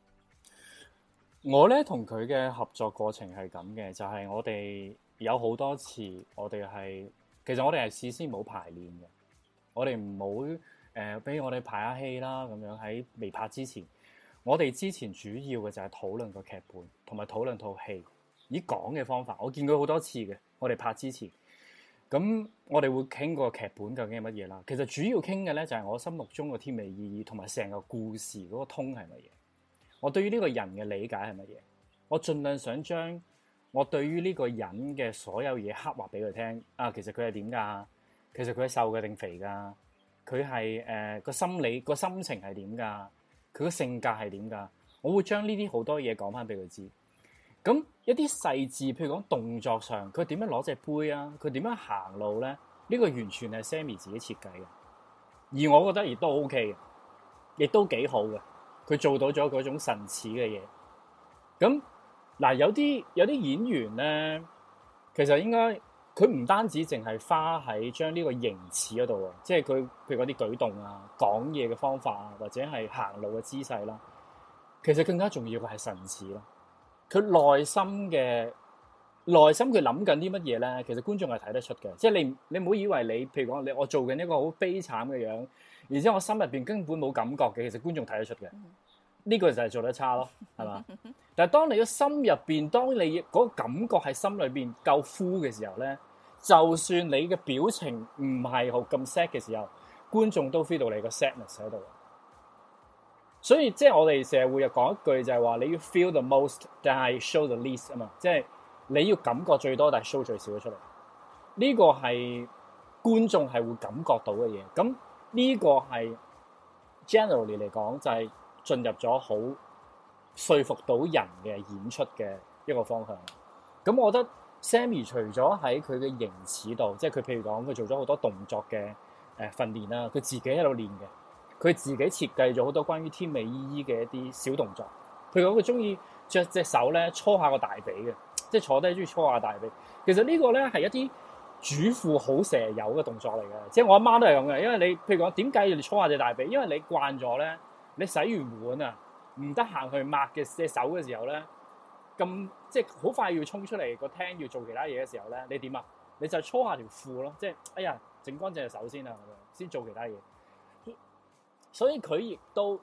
我咧同佢嘅合作過程係咁嘅，就係、是、我哋有好多次，我哋係其實我哋係事先冇排練嘅，我哋唔好誒，比如我哋排下戲啦，咁樣喺未拍之前。我哋之前主要嘅就係討論個劇本，同埋討論套戲。以講嘅方法，我見過好多次嘅。我哋拍之前，咁我哋會傾個劇本究竟係乜嘢啦。其實主要傾嘅咧就係我心目中個天美意義，同埋成個故事嗰個通係乜嘢。我對於呢個人嘅理解係乜嘢。我盡量想將我對於呢個人嘅所有嘢刻畫俾佢聽。啊，其實佢係點㗎？其實佢係瘦嘅定肥㗎？佢係誒個心理個心情係點㗎？佢個性格係點㗎？我會將呢啲好多嘢講翻俾佢知。咁一啲細緻，譬如講動作上，佢點樣攞隻杯啊？佢點樣行路咧？呢、呢個完全係 Sammy 自己設計嘅，而我覺得亦都 OK 嘅，亦都幾好嘅。佢做到咗嗰種神似嘅嘢。咁嗱，有啲有啲演員咧，其實應該佢唔單止淨係花喺將呢個形似嗰度啊，即係佢譬如嗰啲舉動啊、講嘢嘅方法啊，或者係行路嘅姿勢啦。其實更加重要嘅係神似咯。佢內心嘅內心佢諗緊啲乜嘢咧？其實觀眾係睇得出嘅。即係你你唔好以為你譬如講你我做緊一個好悲慘嘅樣，而且我心入邊根本冇感覺嘅。其實觀眾睇得出嘅。呢個就係做得差咯，係嘛？但係當你個心入邊，當你嗰個感覺喺心裏邊夠 full 嘅時候咧，就算你嘅表情唔係好咁 sad 嘅時候，觀眾都 feel 到你個 sadness 喺度。所以即係我哋成日會有講一句就係話，你要 feel the most，但係 show the least 啊嘛，即係你要感覺最多，但係 show 最少咗出嚟。呢個係觀眾係會感覺到嘅嘢。咁呢個係 generally 嚟講就係進入咗好說服到人嘅演出嘅一個方向。咁我覺得 Sammy 除咗喺佢嘅形似度，即係佢譬如講佢做咗好多動作嘅誒訓練啦，佢自己喺度練嘅。佢自己設計咗好多關於天美姨姨嘅一啲小動作，譬如講佢中意着隻手咧搓下個大髀嘅，即係坐低中意搓下大髀。其實呢個咧係一啲主婦好成日有嘅動作嚟嘅，即係我阿媽都係咁嘅。因為你譬如講點解要你搓下隻大髀？因為你慣咗咧，你洗完碗啊，唔得閒去抹嘅隻手嘅時候咧，咁即係好快要衝出嚟個廳要做其他嘢嘅時候咧，你點啊？你就搓下條褲咯，即係哎呀整乾淨隻手先啊，先做其他嘢。所以佢亦都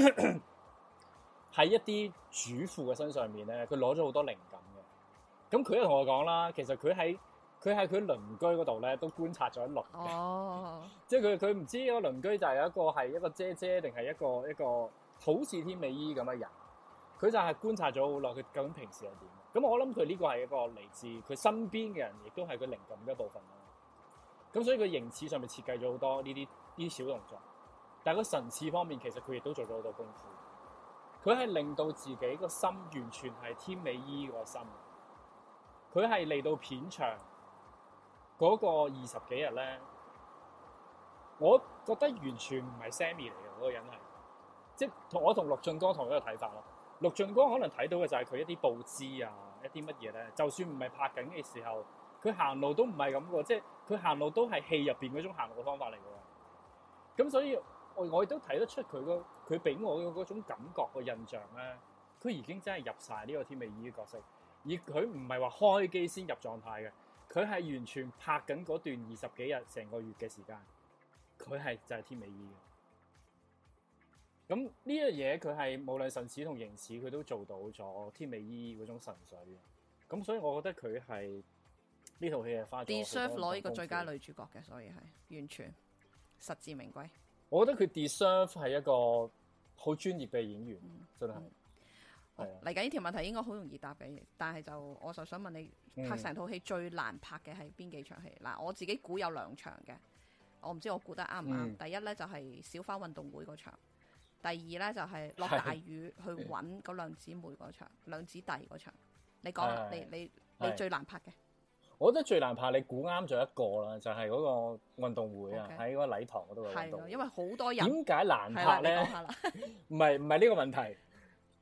喺一啲主婦嘅身上面咧，佢攞咗好多靈感嘅。咁佢又同我講啦，其實佢喺佢喺佢鄰居嗰度咧都觀察咗一輪嘅。哦，即係佢佢唔知個鄰居就係一個係一個姐姐定係一個一個好似天美姨咁嘅人。佢就係觀察咗好耐，佢究竟平時係點？咁我諗佢呢個係一個嚟自佢身邊嘅人，亦都係佢靈感嘅一部分啦。咁所以佢形似上面設計咗好多呢啲呢啲小動作。但係個神似方面，其實佢亦都做咗好多功夫。佢係令到自己個心完全係天美姨個心。佢係嚟到片場嗰個二十幾日咧，我覺得完全唔係 Sammy 嚟嘅嗰個人係，即係同我同陸俊哥同一個睇法咯。陸俊哥可能睇到嘅就係佢一啲佈置啊，一啲乜嘢咧，就算唔係拍緊嘅時候，佢行路都唔係咁嘅，即係佢行路都係戲入邊嗰種行路嘅方法嚟嘅。咁所以。我我亦都睇得出佢個佢俾我嘅嗰種感覺個印象咧，佢已經真係入晒呢個天美姨嘅角色，而佢唔係話開機先入狀態嘅，佢係完全拍緊嗰段二十幾日成個月嘅時間，佢係就係天美姨嘅。咁呢樣嘢佢係無論神似同形似，佢都做到咗天美姨嗰種神髓嘅。咁所以我覺得佢係呢套戲係花咗 deserve 攞呢個最佳女主角嘅，所以係完全實至名歸。 我覺得佢 deserve 係一個好專業嘅演員，嗯、真係。 嚟緊呢條問題應該好容易答嘅，但係就我就想問你，拍成套戲最難拍嘅係邊幾場戲？嗱、嗯，我自己估有兩場嘅，我唔知我估得啱唔啱。嗯、第一咧就係、是、小花運動會嗰場，第二咧就係、是、落大雨去揾嗰兩姊妹嗰場，兩姊弟嗰場。你講啦，你你你最難拍嘅？我覺得最難拍，你估啱咗一個啦，就係、是、嗰個運動會啊，喺嗰 Okay. 個禮堂嗰度嘅運動會。 係，因為好多人。 點解難拍咧？唔係唔係呢個問題，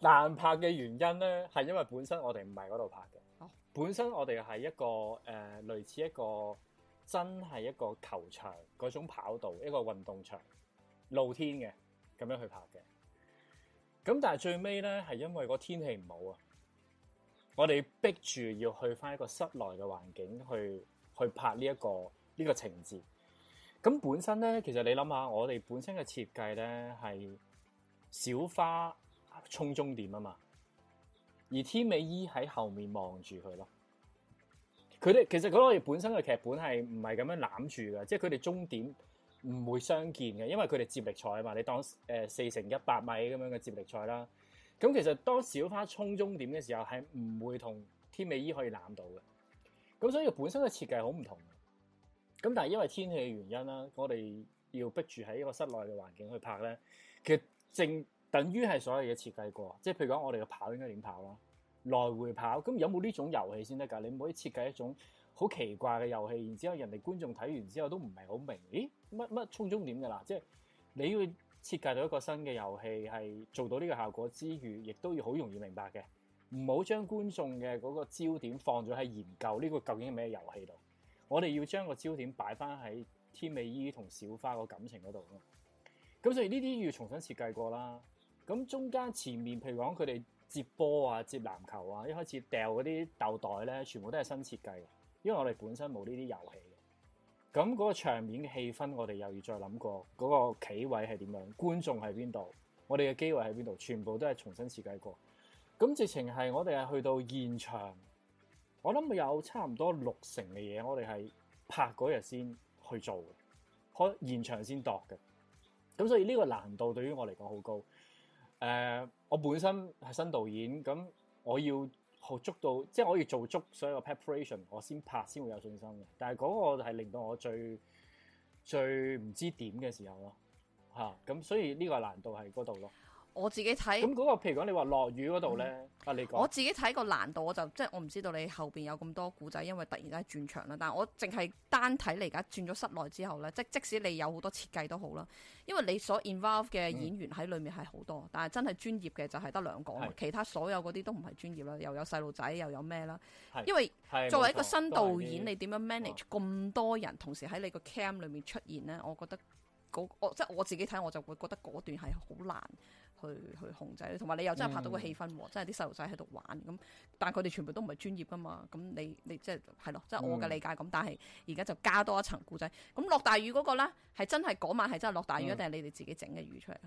難拍嘅原因咧，係因為本身我哋唔係嗰度拍嘅。 哦， 本身我哋係一個誒、呃、類似一個真係一個球場嗰種跑道，一個運動場露天嘅咁樣去拍嘅。咁但係最尾咧係因為個天氣唔好啊，我哋逼住要去翻一個室內嘅環境去去拍呢、這、一個呢、這個情節。咁本身咧，其實你諗下，我哋本身嘅設計咧係小花衝終點啊嘛，而天美姨喺後面望住佢咯。佢哋其實嗰個本身嘅劇本係唔係咁樣攬住嘅，即係佢哋終點唔會相見嘅，因為佢哋接力賽啊嘛。你當誒四乘一百米咁樣嘅接力賽啦。咁其實當小花衝終點嘅時候，係唔會同天美姨可以攬到嘅。咁所以本身嘅設計好唔同。咁但係因為天氣嘅原因啦，我哋要逼住喺一個室內嘅環境去拍咧，其實正等於係所有嘢設計過，即係譬如講我哋嘅跑應該點跑啦，來回跑，咁有冇呢種遊戲先得㗎？你唔可以設計一種好奇怪嘅遊戲，然之後人哋觀眾睇完之後都唔係好明，咦乜乜衝終點㗎啦？即係你要設計到一個新嘅遊戲係做到呢個效果之餘，亦都要好容易明白嘅，唔好將觀眾嘅嗰個焦點放咗喺研究呢個究竟係咩遊戲度。我哋要將個焦點擺翻喺天美姨同小花個感情嗰度咯。咁所以呢啲要重新設計過啦。咁中間前面譬如講佢哋接波啊、接籃球啊，一開始掉嗰啲豆袋咧，全部都係新設計嘅，因為我哋本身冇呢啲遊戲嘅。咁嗰個場面嘅氣氛，我哋又要再諗過嗰、嗰個企位係點樣，觀眾喺邊度，我哋嘅機位喺邊度，全部都係重新設計過。咁直情係我哋係去到現場。我諗有差唔多六成嘅嘢，我哋係拍嗰日先去做嘅，開現場先度嘅。咁所以呢個難度對於我嚟講好高。誒、呃，我本身係新導演，咁我要好足到，即係我要做足所有 preparation，我先拍先會有信心嘅。但係嗰個係令到我最最唔知點嘅時候咯，嚇、啊。咁所以呢個難度係嗰度咯。 我自己睇咁嗰個，譬如講你話落雨嗰度咧，嗯、啊你講， 我自己睇個難度，我就即係我唔知道你後邊有咁多故仔，因為突然間轉場啦。但係我淨係單睇你而家轉咗室內之後咧，即即使你有好多設計都好啦，因為你所 involve 嘅演員喺裏面係好多，嗯、但係真係專業嘅就係得兩個，是其他所有嗰啲都唔係專業啦，又有細路仔又有咩啦。是因為作為一個新導演，你點樣 manage 咁多人同時喺你個 cam 裏面出現咧？我覺得嗰我即係我自己睇我就會覺得嗰段係好難。去去控制，同埋你又真係拍到個氣氛喎，嗯、真係啲細路仔喺度玩咁，但係佢哋全部都唔係專業噶嘛，咁你你即係係咯，即係我嘅理解咁。嗯、但係而家就加多一層故仔。咁落大雨嗰個咧，係真係嗰晚係真係落大雨，定係、嗯、你哋自己整嘅雨出嚟啊？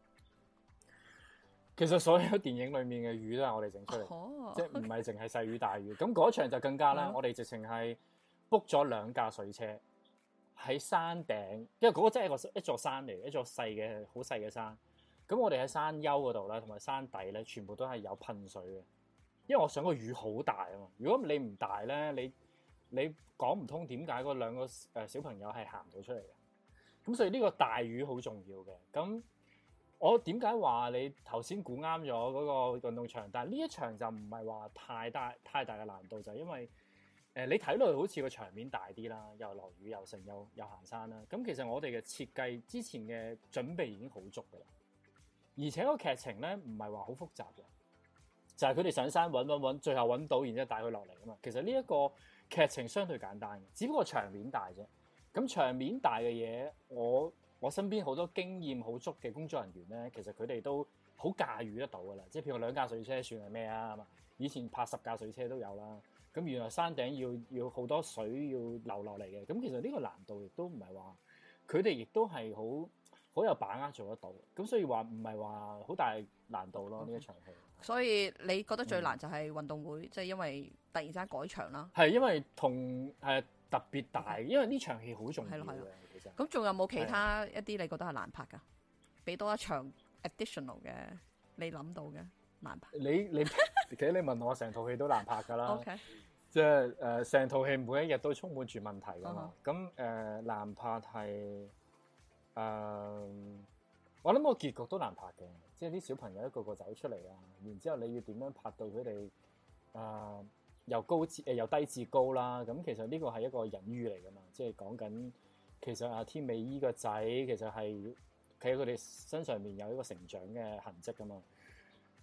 其實所有電影裡面嘅雨都係我哋整出嚟，哦、即係唔係淨係細雨大雨。咁嗰場就更加啦，嗯、我哋直情係 book 咗兩架水車喺山頂，因為嗰個真係一個一座山嚟，一座細嘅好細嘅山。咁我哋喺山丘嗰度咧，同埋山底咧，全部都係有噴水嘅。因為我想個雨好大啊嘛。如果你唔大咧，你你講唔通點解嗰兩個誒小朋友係行唔到出嚟嘅。咁所以呢個大雨好重要嘅。咁我點解話你頭先估啱咗嗰個運動場，但係呢一場就唔係話太大太大嘅難度，就係因為誒、呃、你睇落去好似個場面大啲啦，又落雨又成又又行山啦。咁其實我哋嘅設計之前嘅準備已經好足㗎啦。而且個劇情咧唔係話好複雜嘅，就係佢哋上山揾揾揾，最後揾到，然之後帶佢落嚟啊嘛。其實呢一個劇情相對簡單嘅，只不過場面大啫。咁場面大嘅嘢，我我身邊好多經驗好足嘅工作人員咧，其實佢哋都好駕馭得到噶啦。即係譬如兩架水車算係咩啊？嘛，以前拍十架水車都有啦。咁原來山頂要要好多水要流落嚟嘅。咁其實呢個難度亦都唔係話，佢哋亦都係好。好有把握做得到，咁所以話唔係話好大難度咯呢、嗯、一場戲。 所以你覺得最難就係運動會，即係、嗯、因為突然之間改場啦。係因為同係特別大，嗯、因為呢場戲好重要嘅。其實咁仲有冇其他一啲你覺得係難拍㗎？俾多一場 additional 嘅，你諗到嘅難拍。你你其實你問我成套戲都難拍㗎啦。 OK， 即係誒成套戲每一日都充滿住問題㗎嘛。咁誒、uh huh. 呃、難拍係。誒，uh, 我諗個結局都難拍嘅，即係啲小朋友一個個走出嚟啊，然之後你要點樣拍到佢哋誒由高至誒由低至高啦？咁其實呢個係一個隱喻嚟噶嘛，即係講緊其實阿天美姨個仔其實係喺佢哋身上面有一個成長嘅痕跡噶嘛。咁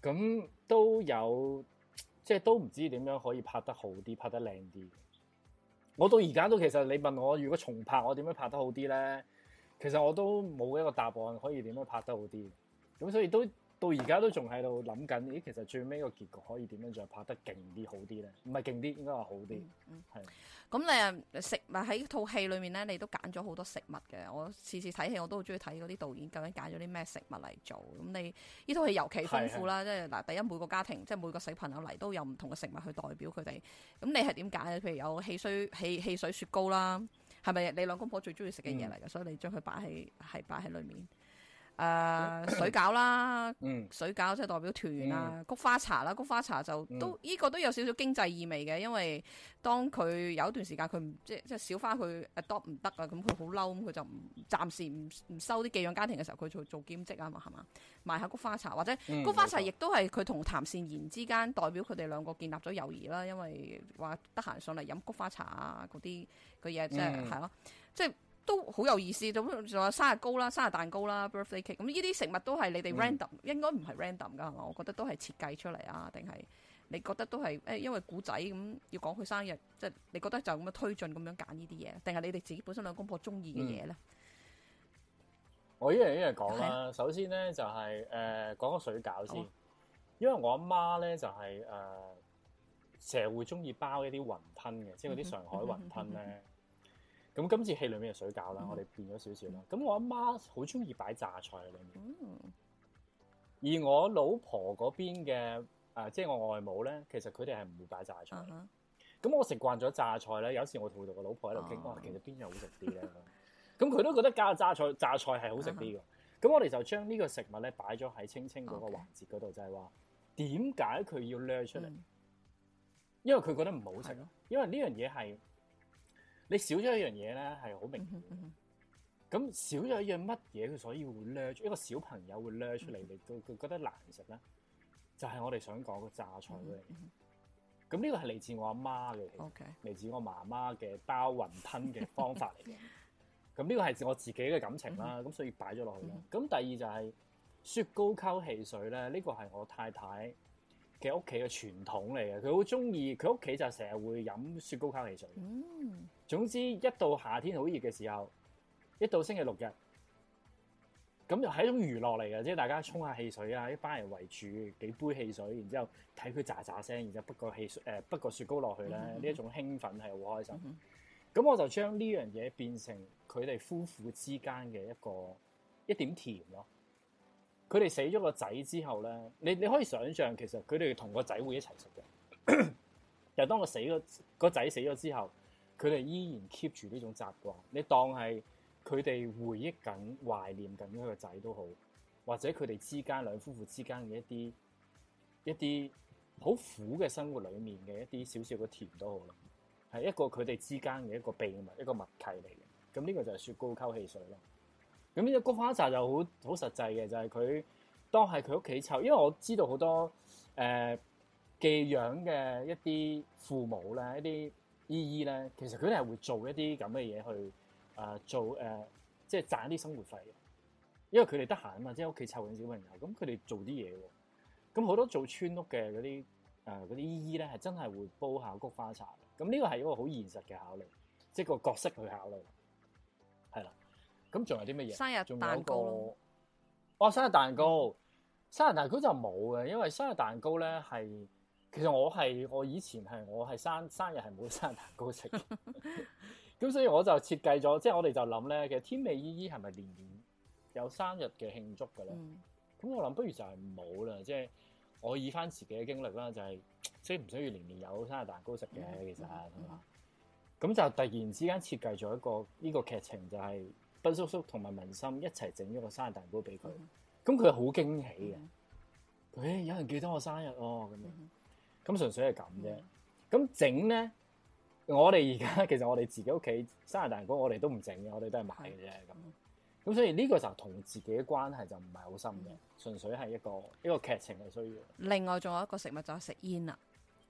咁都有即係都唔知點樣可以拍得好啲，拍得靚啲。我到而家都其實你問我如果重拍我點樣拍得好啲咧，其實我都冇一個答案可以點樣拍得好啲。咁所以都到而家都仲喺度諗緊，咦其實最尾個結局可以點樣再拍得勁啲好啲咧？唔係勁啲，應該話好啲。 嗯， 係、嗯。 咁你啊食物喺套戲裏面咧，你都揀咗好多食物嘅。我次次睇戲我都好中意睇嗰啲導演究竟揀咗啲咩食物嚟做。咁你呢套戲尤其豐富啦，即係嗱，第一每個家庭即係每個小朋友嚟都有唔同嘅食物去代表佢哋。咁你係點揀咧？譬如有汽水、汽汽水雪糕啦，係咪你兩公婆最中意食嘅嘢嚟嘅？嗯、所以你將佢擺喺係擺喺裏面。誒、呃、水餃啦，嗯、水餃即係代表團圓啊，嗯、菊花茶啦，菊花茶就都呢、嗯、個都有少少經濟意味嘅，因為當佢有一段時間佢唔即即係小花佢 adopt 唔得啊，咁佢好嬲，咁佢就唔暫時唔唔收啲寄養家庭嘅時候，佢做做兼職啊嘛，係嘛，賣下菊花茶或者、嗯、菊花茶亦都係佢同譚善言之間代表佢哋兩個建立咗友誼啦，因為話得閒上嚟飲菊花茶啊嗰啲嘅嘢，即係係咯，即係。都好有意思，仲仲有生日糕啦、生日蛋糕啦、birthday cake，咁呢啲食物都係你哋 random，、嗯、應該唔係 random 噶係嘛？我覺得都係設計出嚟啊，定係你覺得都係誒，因為古仔咁要講佢生日，即係你覺得就咁樣推進咁樣揀呢啲嘢，定係你哋自己本身兩公婆中意嘅嘢咧？ 我一樣一樣講啦。首先咧就係、是、誒、呃、講個水餃先，哦、因為我阿媽咧就係誒成日會中意包一啲雲吞嘅，即係嗰啲上海雲吞咧。嗯嗯嗯嗯咁今次戲裏面嘅水餃啦，嗯、我哋變咗少少啦。咁、嗯、我阿媽好中意擺榨菜喺裏面，嗯、而我老婆嗰邊嘅誒，即係我外母咧，其實佢哋係唔會擺榨菜。咁、嗯、我食慣咗榨菜咧，有時我同我老婆喺度傾，哇、哦，其實邊樣好食啲咧？咁佢都覺得加榨菜榨菜係好食啲嘅。咁、嗯、我哋就將呢個食物咧擺咗喺青青嗰個環節嗰度，就係話點解佢要掠出嚟？嗯、因為佢覺得唔好食，嗯、因為呢樣嘢係。你少咗一樣嘢咧，係好明顯。咁、嗯嗯、少咗一樣乜嘢，佢所以會掠出一個小朋友會掠出嚟，你佢佢覺得難食咧，就係、是、我哋想講嘅榨菜嚟。咁呢、嗯嗯、個係嚟自我阿媽嘅，嚟 Okay. 自我媽媽嘅包雲吞嘅方法嚟嘅。咁呢個係我自己嘅感情啦，咁、嗯、所以擺咗落去啦。咁、嗯、第二就係雪糕溝汽水咧，呢、這個係我太太嘅屋企嘅傳統嚟嘅，佢好中意，佢屋企就成日會飲雪糕溝汽水。嗯。總之一到夏天好熱嘅時候，一到星期六日，咁就係一種娛樂嚟嘅，即係大家沖下汽水啊，一班人圍住幾杯汽水，然之後睇佢喳喳聲，然之後滗個汽水誒滗個雪糕落去咧，呢、嗯、哼一種興奮係好開心。咁、嗯、哼我就將呢樣嘢變成佢哋夫婦之間嘅一個一點甜咯。佢哋死咗個仔之後咧，你你可以想象其實佢哋同個仔會一齊食嘅。又當個死咗個仔死咗之後。佢哋依然 keep 住呢種習慣，你當係佢哋回憶緊、懷念緊佢個仔都好，或者佢哋之間兩夫婦之間嘅一啲一啲好苦嘅生活裡面嘅一啲少少嘅甜都好啦，係一個佢哋之間嘅一個秘密、一個默契嚟嘅。咁呢個就係雪糕溝汽水咯。咁呢個菊花茶就好好實際嘅，就係、是、佢當係佢屋企湊，因為我知道好多誒、呃、寄養嘅一啲父母咧，一啲姨姨咧，其實佢哋係會做一啲咁嘅嘢去誒、呃、做誒、呃，即係賺啲生活費嘅。因為佢哋得閒啊嘛，即係屋企湊緊小朋友，咁佢哋做啲嘢喎。咁好多做村屋嘅嗰啲誒嗰啲姨姨咧，係真係會煲下菊花茶。咁呢個係一個好現實嘅考慮，即係個角色去考慮。係啦，咁仲有啲乜嘢？ 生日蛋糕咯。 哦，生日蛋糕，生日蛋糕就冇嘅，因為生日蛋糕咧係。其實我係我以前係我係生生日係冇生日蛋糕食，咁所以我就設計咗，即係我哋就諗咧，其實天美姨姨係咪年年有生日嘅慶祝嘅咧？咁、嗯、我諗不如就係冇啦，即係我以翻自己嘅經歷啦，就係即係唔需要年年有生日蛋糕食嘅，嗯、其實係嘛。咁、嗯、就突然之間設計咗一個呢、這個劇情，就係賓叔叔同埋文心一齊整咗個生日蛋糕俾佢，咁佢好驚喜嘅，誒、嗯欸、有人記得我生日哦咁樣。嗯咁純粹係咁啫。咁整咧，我哋而家其實我哋自己屋企生日蛋糕，我哋都唔整嘅，我哋都係買嘅啫。咁咁所以呢個就同自己嘅關係就唔係好深嘅，純粹係一個一個劇情嘅需要。 另外仲有一個食物就係食煙啦。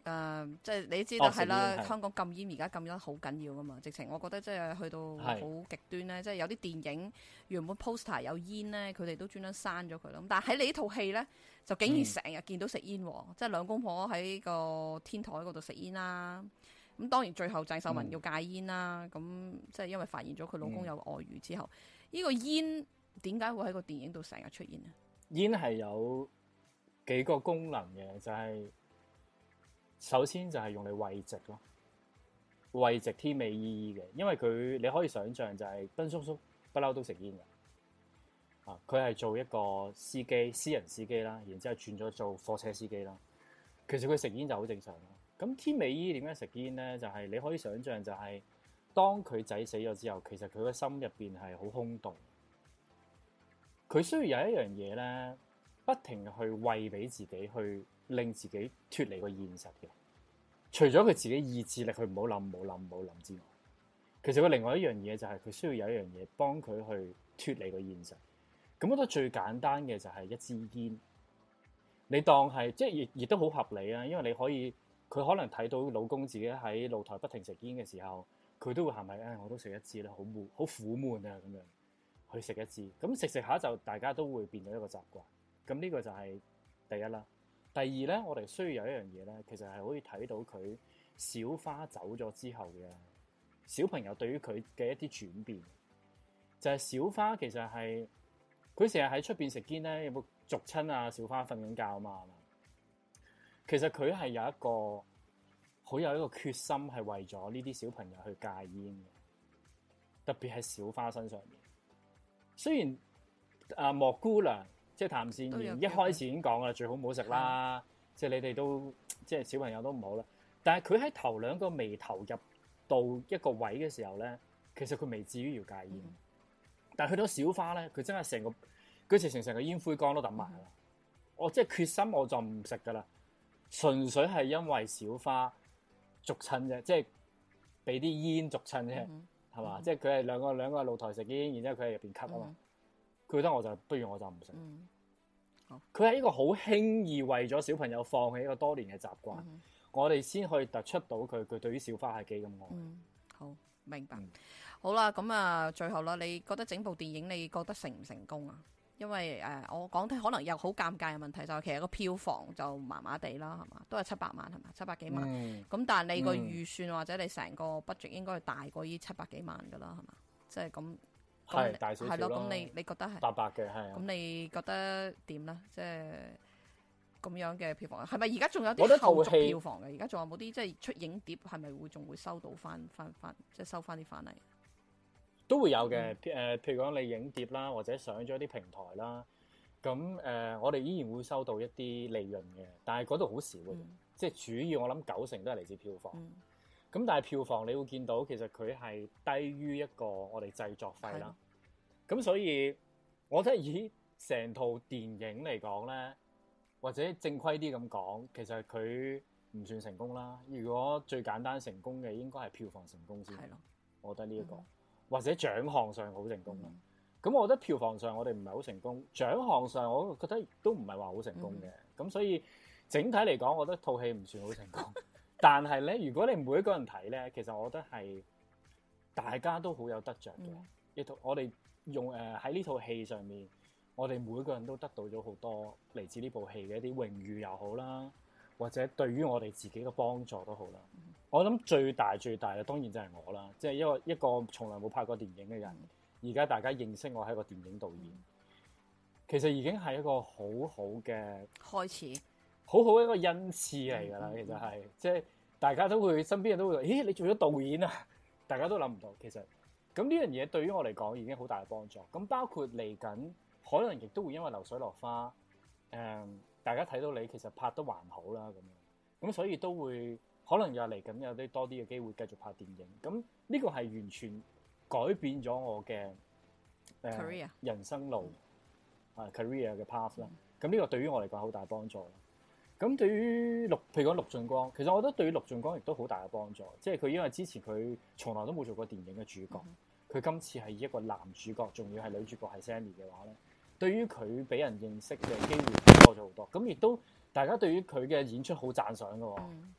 誒，即係你知道係啦， 哦香港禁煙而家禁得好緊要噶嘛，直情我覺得即係去到好極端咧，即係有啲電影原本 poster 有煙咧，佢哋都專登刪咗佢咯。咁但係喺你呢套戲咧，就竟然成日見到食煙，嗯、即係兩公婆喺個天台嗰度食煙啦。咁當然最後鄭秀文要戒煙啦。咁、嗯、即係因為發現咗佢老公有外遇之後，呢、嗯、個煙點解會喺個電影度成日出現啊？ 煙係有幾個功能嘅，就係、是。首先就係用嚟慰藉咯，慰藉天美姨姨嘅，因為佢你可以想象就係賓叔叔不嬲都食煙嘅，啊，佢係做一個司機，私人司機啦，然之後轉咗做貨車司機啦。其實佢食煙就好正常咯。咁天美姨點解食煙咧？就係、是、你可以想象就係、是、當佢仔死咗之後，其實佢個心入邊係好空洞，佢需要有一樣嘢咧，不停去餵俾自己去。令自己脫離個現實嘅，除咗佢自己意志力去唔好諗、唔好諗、唔好諗之外，其實佢另外一樣嘢就係佢需要有一樣嘢幫佢去脫離個現實。咁我覺得最簡單嘅就係一支煙，你當係即係亦亦都好合理啊，因為你可以佢可能睇到老公自己喺露台不停食煙嘅時候，佢都會係咪啊？我都食一支啦，好悶、好苦悶啊咁樣去食一支。咁食食下就大家都會變到一個習慣。咁呢個就係第一啦。第二咧，我哋需要有一樣嘢咧，其實係可以睇到佢小花走咗之後嘅小朋友對於佢嘅一啲轉變。就係、是、小花其實係佢成日喺出邊食煙咧，有冇逐親啊？小花瞓緊覺啊嘛，其實佢係有一個好有一個決心，係為咗呢啲小朋友去戒煙嘅，特別係小花身上面。雖然啊莫姑娘。即係譚善言一開始已經講啦，最好唔好食啦。即係你哋都即係小朋友都唔好啦。但係佢喺頭兩個未投入到一個位嘅時候咧，其實佢未至於要戒煙。嗯、但係去到小花咧，佢真係成個佢直情成個煙灰缸都抌埋啦。嗯、我即係決心我就唔食噶啦，純粹係因為小花逐親啫，即係俾啲煙逐親啫，係、嗯、嘛？嗯、即係佢係兩個兩個露台食煙，然之後佢喺入邊吸啊嘛。嗯佢覺得我就不如我就唔食。 嗯，好。 佢係一個好輕易為咗小朋友放棄一個多年嘅習慣，嗯、我哋先可以突出到佢佢對於小花係幾咁愛。 嗯，好明白。嗯、好啦，咁啊，最後啦，你覺得整部電影你覺得成唔成功啊？因為誒、呃，我講聽可能有好尷尬嘅問題，就係其實個票房就麻麻地啦，係嘛，都係七百萬係嘛，七百幾萬。咁、嗯、但係你個預算、嗯、或者你成個 budget 應該係大過呢七百幾萬㗎啦，係嘛？即係咁。 係大少少咯， 咁你你覺得係八百嘅係。咁你覺得點咧？即係咁樣嘅票房，係咪而家仲有啲後續票房嘅？而家仲有冇啲即係出影碟，係咪會仲會收到翻翻翻，即係收翻啲翻嚟？ 都會有嘅，誒、嗯呃，譬如講你影碟啦，或者上咗啲平台啦，咁誒、呃，我哋依然會收到一啲利潤嘅，但係嗰度好少嘅，嗯、即係主要我諗九成都係嚟自票房。嗯咁但係票房你會見到其實佢係低於一個我哋製作費啦，咁的所以我覺得以成套電影嚟講咧，或者正規啲咁講，其實佢唔算成功啦。如果最簡單成功嘅應該係票房成功先，的我覺得呢、這、一個、嗯、或者獎項上好成功啦。咁、嗯、我覺得票房上我哋唔係好成功，獎項上我覺得亦都唔係話好成功嘅。咁、嗯、所以整體嚟講，我覺得套戲唔算好成功。但係咧，如果你每一個人睇咧，其實我覺得係大家都好有得着嘅。呢套、嗯、我哋用誒喺呢套戲上面，我哋每個人都得到咗好多嚟自呢部戲嘅一啲榮譽又好啦，或者對於我哋自己嘅幫助都好啦。嗯、我諗最大最大嘅當然就係我啦，即係一個一個從來冇拍過電影嘅人，而家、嗯、大家認識我係一個電影導演，嗯、其實已經係一個好好嘅開始。 好好一個恩賜嚟㗎啦，其實係即係大家都會身邊人都會話，咦，你做咗導演啊？大家都諗唔到，其實咁呢樣嘢對於我嚟講已經好大嘅幫助。咁包括嚟緊，可能亦都會因為流水落花，誒、嗯，大家睇到你其實拍得還好啦，咁樣咁所以都會可能又嚟緊有啲多啲嘅機會繼續拍電影。咁呢個係完全改變咗我嘅誒、呃、 career 人生路啊 career 嘅 path 啦。咁呢個對於我嚟講好大幫助。咁對於陸，譬如講陸俊光，其實我覺得對於陸俊光亦都好大嘅幫助。即係佢因為之前佢從來都冇做過電影嘅主角，佢、嗯、今次係以一個男主角，仲要係女主角係 Sammy 嘅話咧，對於佢俾人認識嘅機會多咗好多。咁亦都大家對於佢嘅演出好讚賞嘅喎。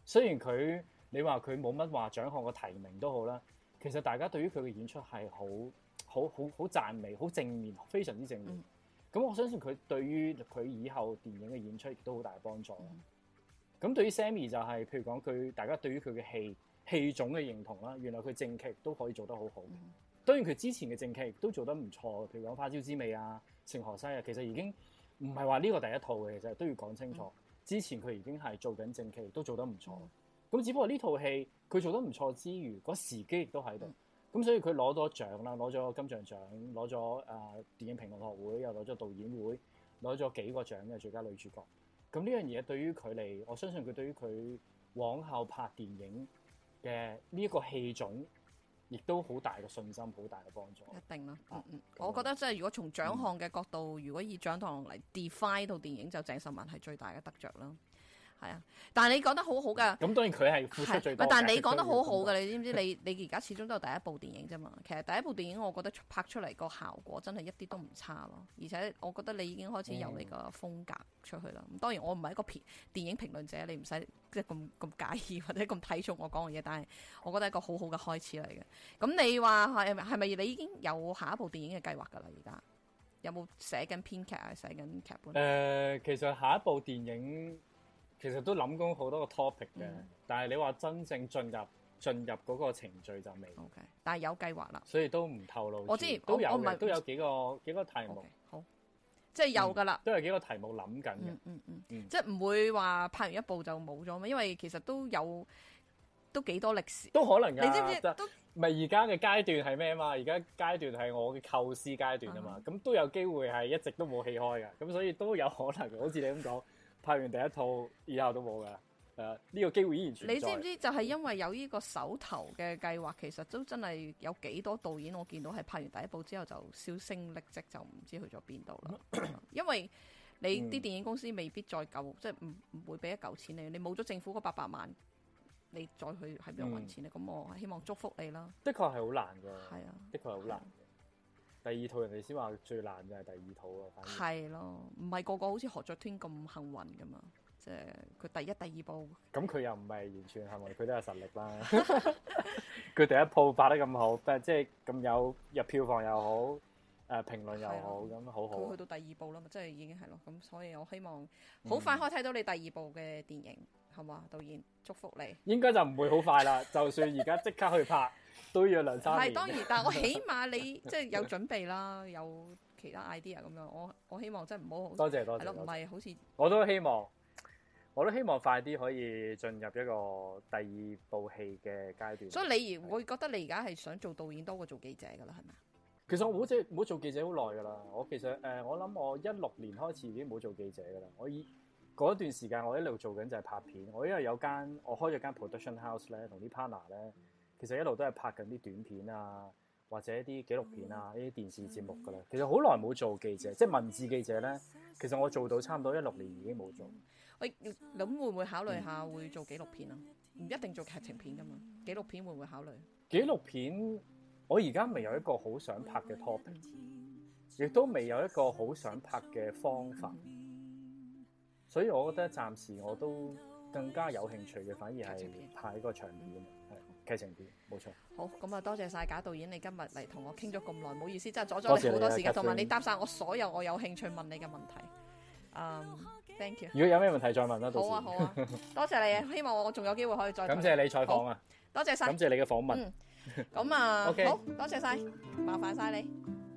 雖然佢你話佢冇乜話獎項嘅提名都好啦，其實大家對於佢嘅演出係好好好好讚美、好正面、非常之正面。咁、嗯、我相信佢對於佢以後電影嘅演出亦都好大幫助。咁、嗯、對於 Sammy 就係、是、譬如講佢大家對於佢嘅戲戲種嘅認同啦，原來佢正劇都可以做得好好。嗯、當然佢之前嘅正劇亦都做得唔錯，譬如講《花椒之味》啊、《聖荷西》啊，其實已經唔係話呢個第一套嘅，其實都要講清楚。嗯、之前佢已經係做緊正劇，都做得唔錯。咁、嗯、只不過呢套戲佢做得唔錯之餘，嗰時機亦都喺度。咁、嗯、所以佢攞咗獎啦，攞咗金像獎，攞咗誒電影評論學會，又攞咗導演會，攞咗幾個獎嘅最佳女主角。咁呢樣嘢對於佢嚟，我相信佢對於佢往後拍電影嘅呢一個戲種，亦都好大嘅信心，好大嘅幫助。 一定啦， 啊、 嗯嗯，我覺得即係如果從獎項嘅角度，嗯、如果以獎項嚟 define 套電影，就鄭秀文係最大嘅得着啦。係啊，但係你講得好好㗎。咁當然佢係付出最多。但係你講得好好㗎，你知唔知？你你而家始終都係第一部電影啫嘛。其實第一部電影，我覺得拍出嚟個效果真係一啲都唔差咯。而且我覺得你已經開始有你個風格出去啦。咁、嗯、當然我唔係一個片電影評論者，你唔使即係咁咁介意或者咁睇重我講嘅嘢。但係我覺得係一個好好嘅開始嚟嘅。咁你話係係咪你已經有下一部電影嘅計劃㗎啦？而家有冇寫緊編劇啊？寫緊劇本？誒、 呃，其實下一部電影。其實都諗過好多個 topic 嘅，嗯、但係你話真正進入進入嗰個程序就未。 OK， 但係有計劃啦， 所以都唔透露。 我知都有我我都有幾個幾個題目。 Okay, 好，即係有㗎啦、 嗯。都有幾個題目諗緊嘅。 嗯嗯嗯，嗯即係唔會話拍完一部就冇咗咩？因為其實都有都幾多歷史。都可能㗎。你知唔知？都唔係而家嘅階段係咩啊嘛？而家階段係我嘅構思階段啊嘛。咁、嗯、都有機會係一直都冇戲開㗎。咁所以都有可能，好似你咁講。拍完第一套以後都冇㗎，誒、呃、呢、呢個機會依然存在。 你知唔知就係因為有呢個手頭嘅計劃，其實都真係有幾多導演我見到係拍完第一部之後就銷聲匿跡，就唔知去咗邊度啦。因為你啲電影公司未必再夠，嗯、即係唔唔會俾一嚿錢你，你冇咗政府嗰八百萬，你再去喺邊度揾錢咧？咁、嗯、我希望祝福你啦。 的確係好難㗎， 係啊， 的確係好難。第二套人哋先話最難嘅係第二套啊，反而係咯，唔係個個好似何爵天咁幸運噶嘛，即係佢第一、第二部。咁佢又唔係完全幸運，佢都有實力啦。佢第一部拍得咁好，即係咁有入票房又好，誒、呃、評論又好，咁的好好。 佢去到第二部啦嘛，即係已經係咯，咁所以我希望好快可以睇到你第二部嘅電影，好嘛？導演祝福你。 應該就唔會好快啦，就算而家即刻去拍。都要兩三年。 係當然，但係我起碼你即係有準備啦，有其他 idea 咁樣。我我希望真係唔好。 多謝多謝。係咯， 唔係好似。 我都希望，我都希望快啲可以進入一個第二部戲嘅階段。 所以你而會覺得你而家係想做導演多過做記者㗎啦，係咪？ 其實我冇做冇做記者好耐㗎啦。我其實誒、呃，我諗我一六年開始已經冇做記者㗎啦。我以嗰段時間我一路做緊就係拍片。我因為有間我開咗間 production house 咧，同啲 partner 咧。其實一路都係拍緊啲短片啊，或者啲紀錄片啊，呢啲電視節目㗎啦。其實好耐冇做記者，即係文字記者咧。其實我做到差唔多一六年已經冇做。 喂，咁會唔會考慮下會做紀錄片啊？唔一定做劇情片㗎嘛。紀錄片會唔會考慮？ 紀錄片我而家未有一個好想拍嘅 topic，亦都未有一個好想拍嘅方法，所以我覺得暫時我都更加有興趣嘅，反而係拍一個長片。劇情片冇錯。好， 咁啊，多謝晒賈導演，你今日嚟同我傾咗咁耐，唔好意思，真係阻咗你好多時間，同埋你答晒我所有我有興趣問你嘅問題。嗯、um, ，thank you。 如果有咩問題再問啦，到時。 好啊，好啊，多謝你啊，希望我仲有機會可以再。 感謝你採訪啊！ 多謝晒。 感謝你嘅訪問。 咁、嗯、啊，Okay. 好多謝晒，麻煩晒你。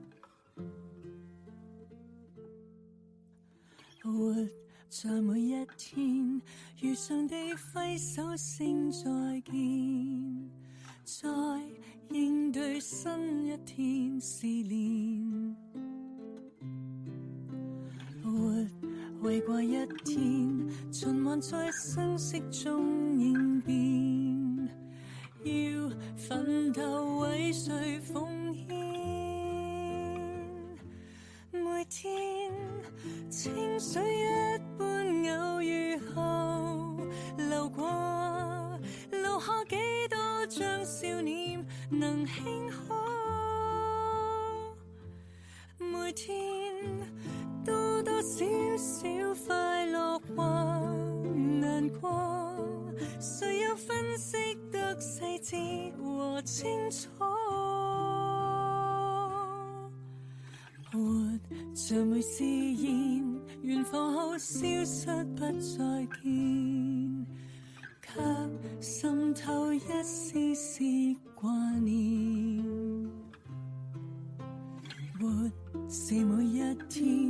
在每一天如常地揮手聲再見，在應對新一天試煉，活為過一天循環在生息中應變，要奮鬥為誰奉獻，每天清水一般偶遇後流過，留下幾多張笑臉能輕可，每天多多少少快樂或難過。 清楚，活像每誓言，遠方後消失不再見，卻滲透一絲絲掛念。活是每一天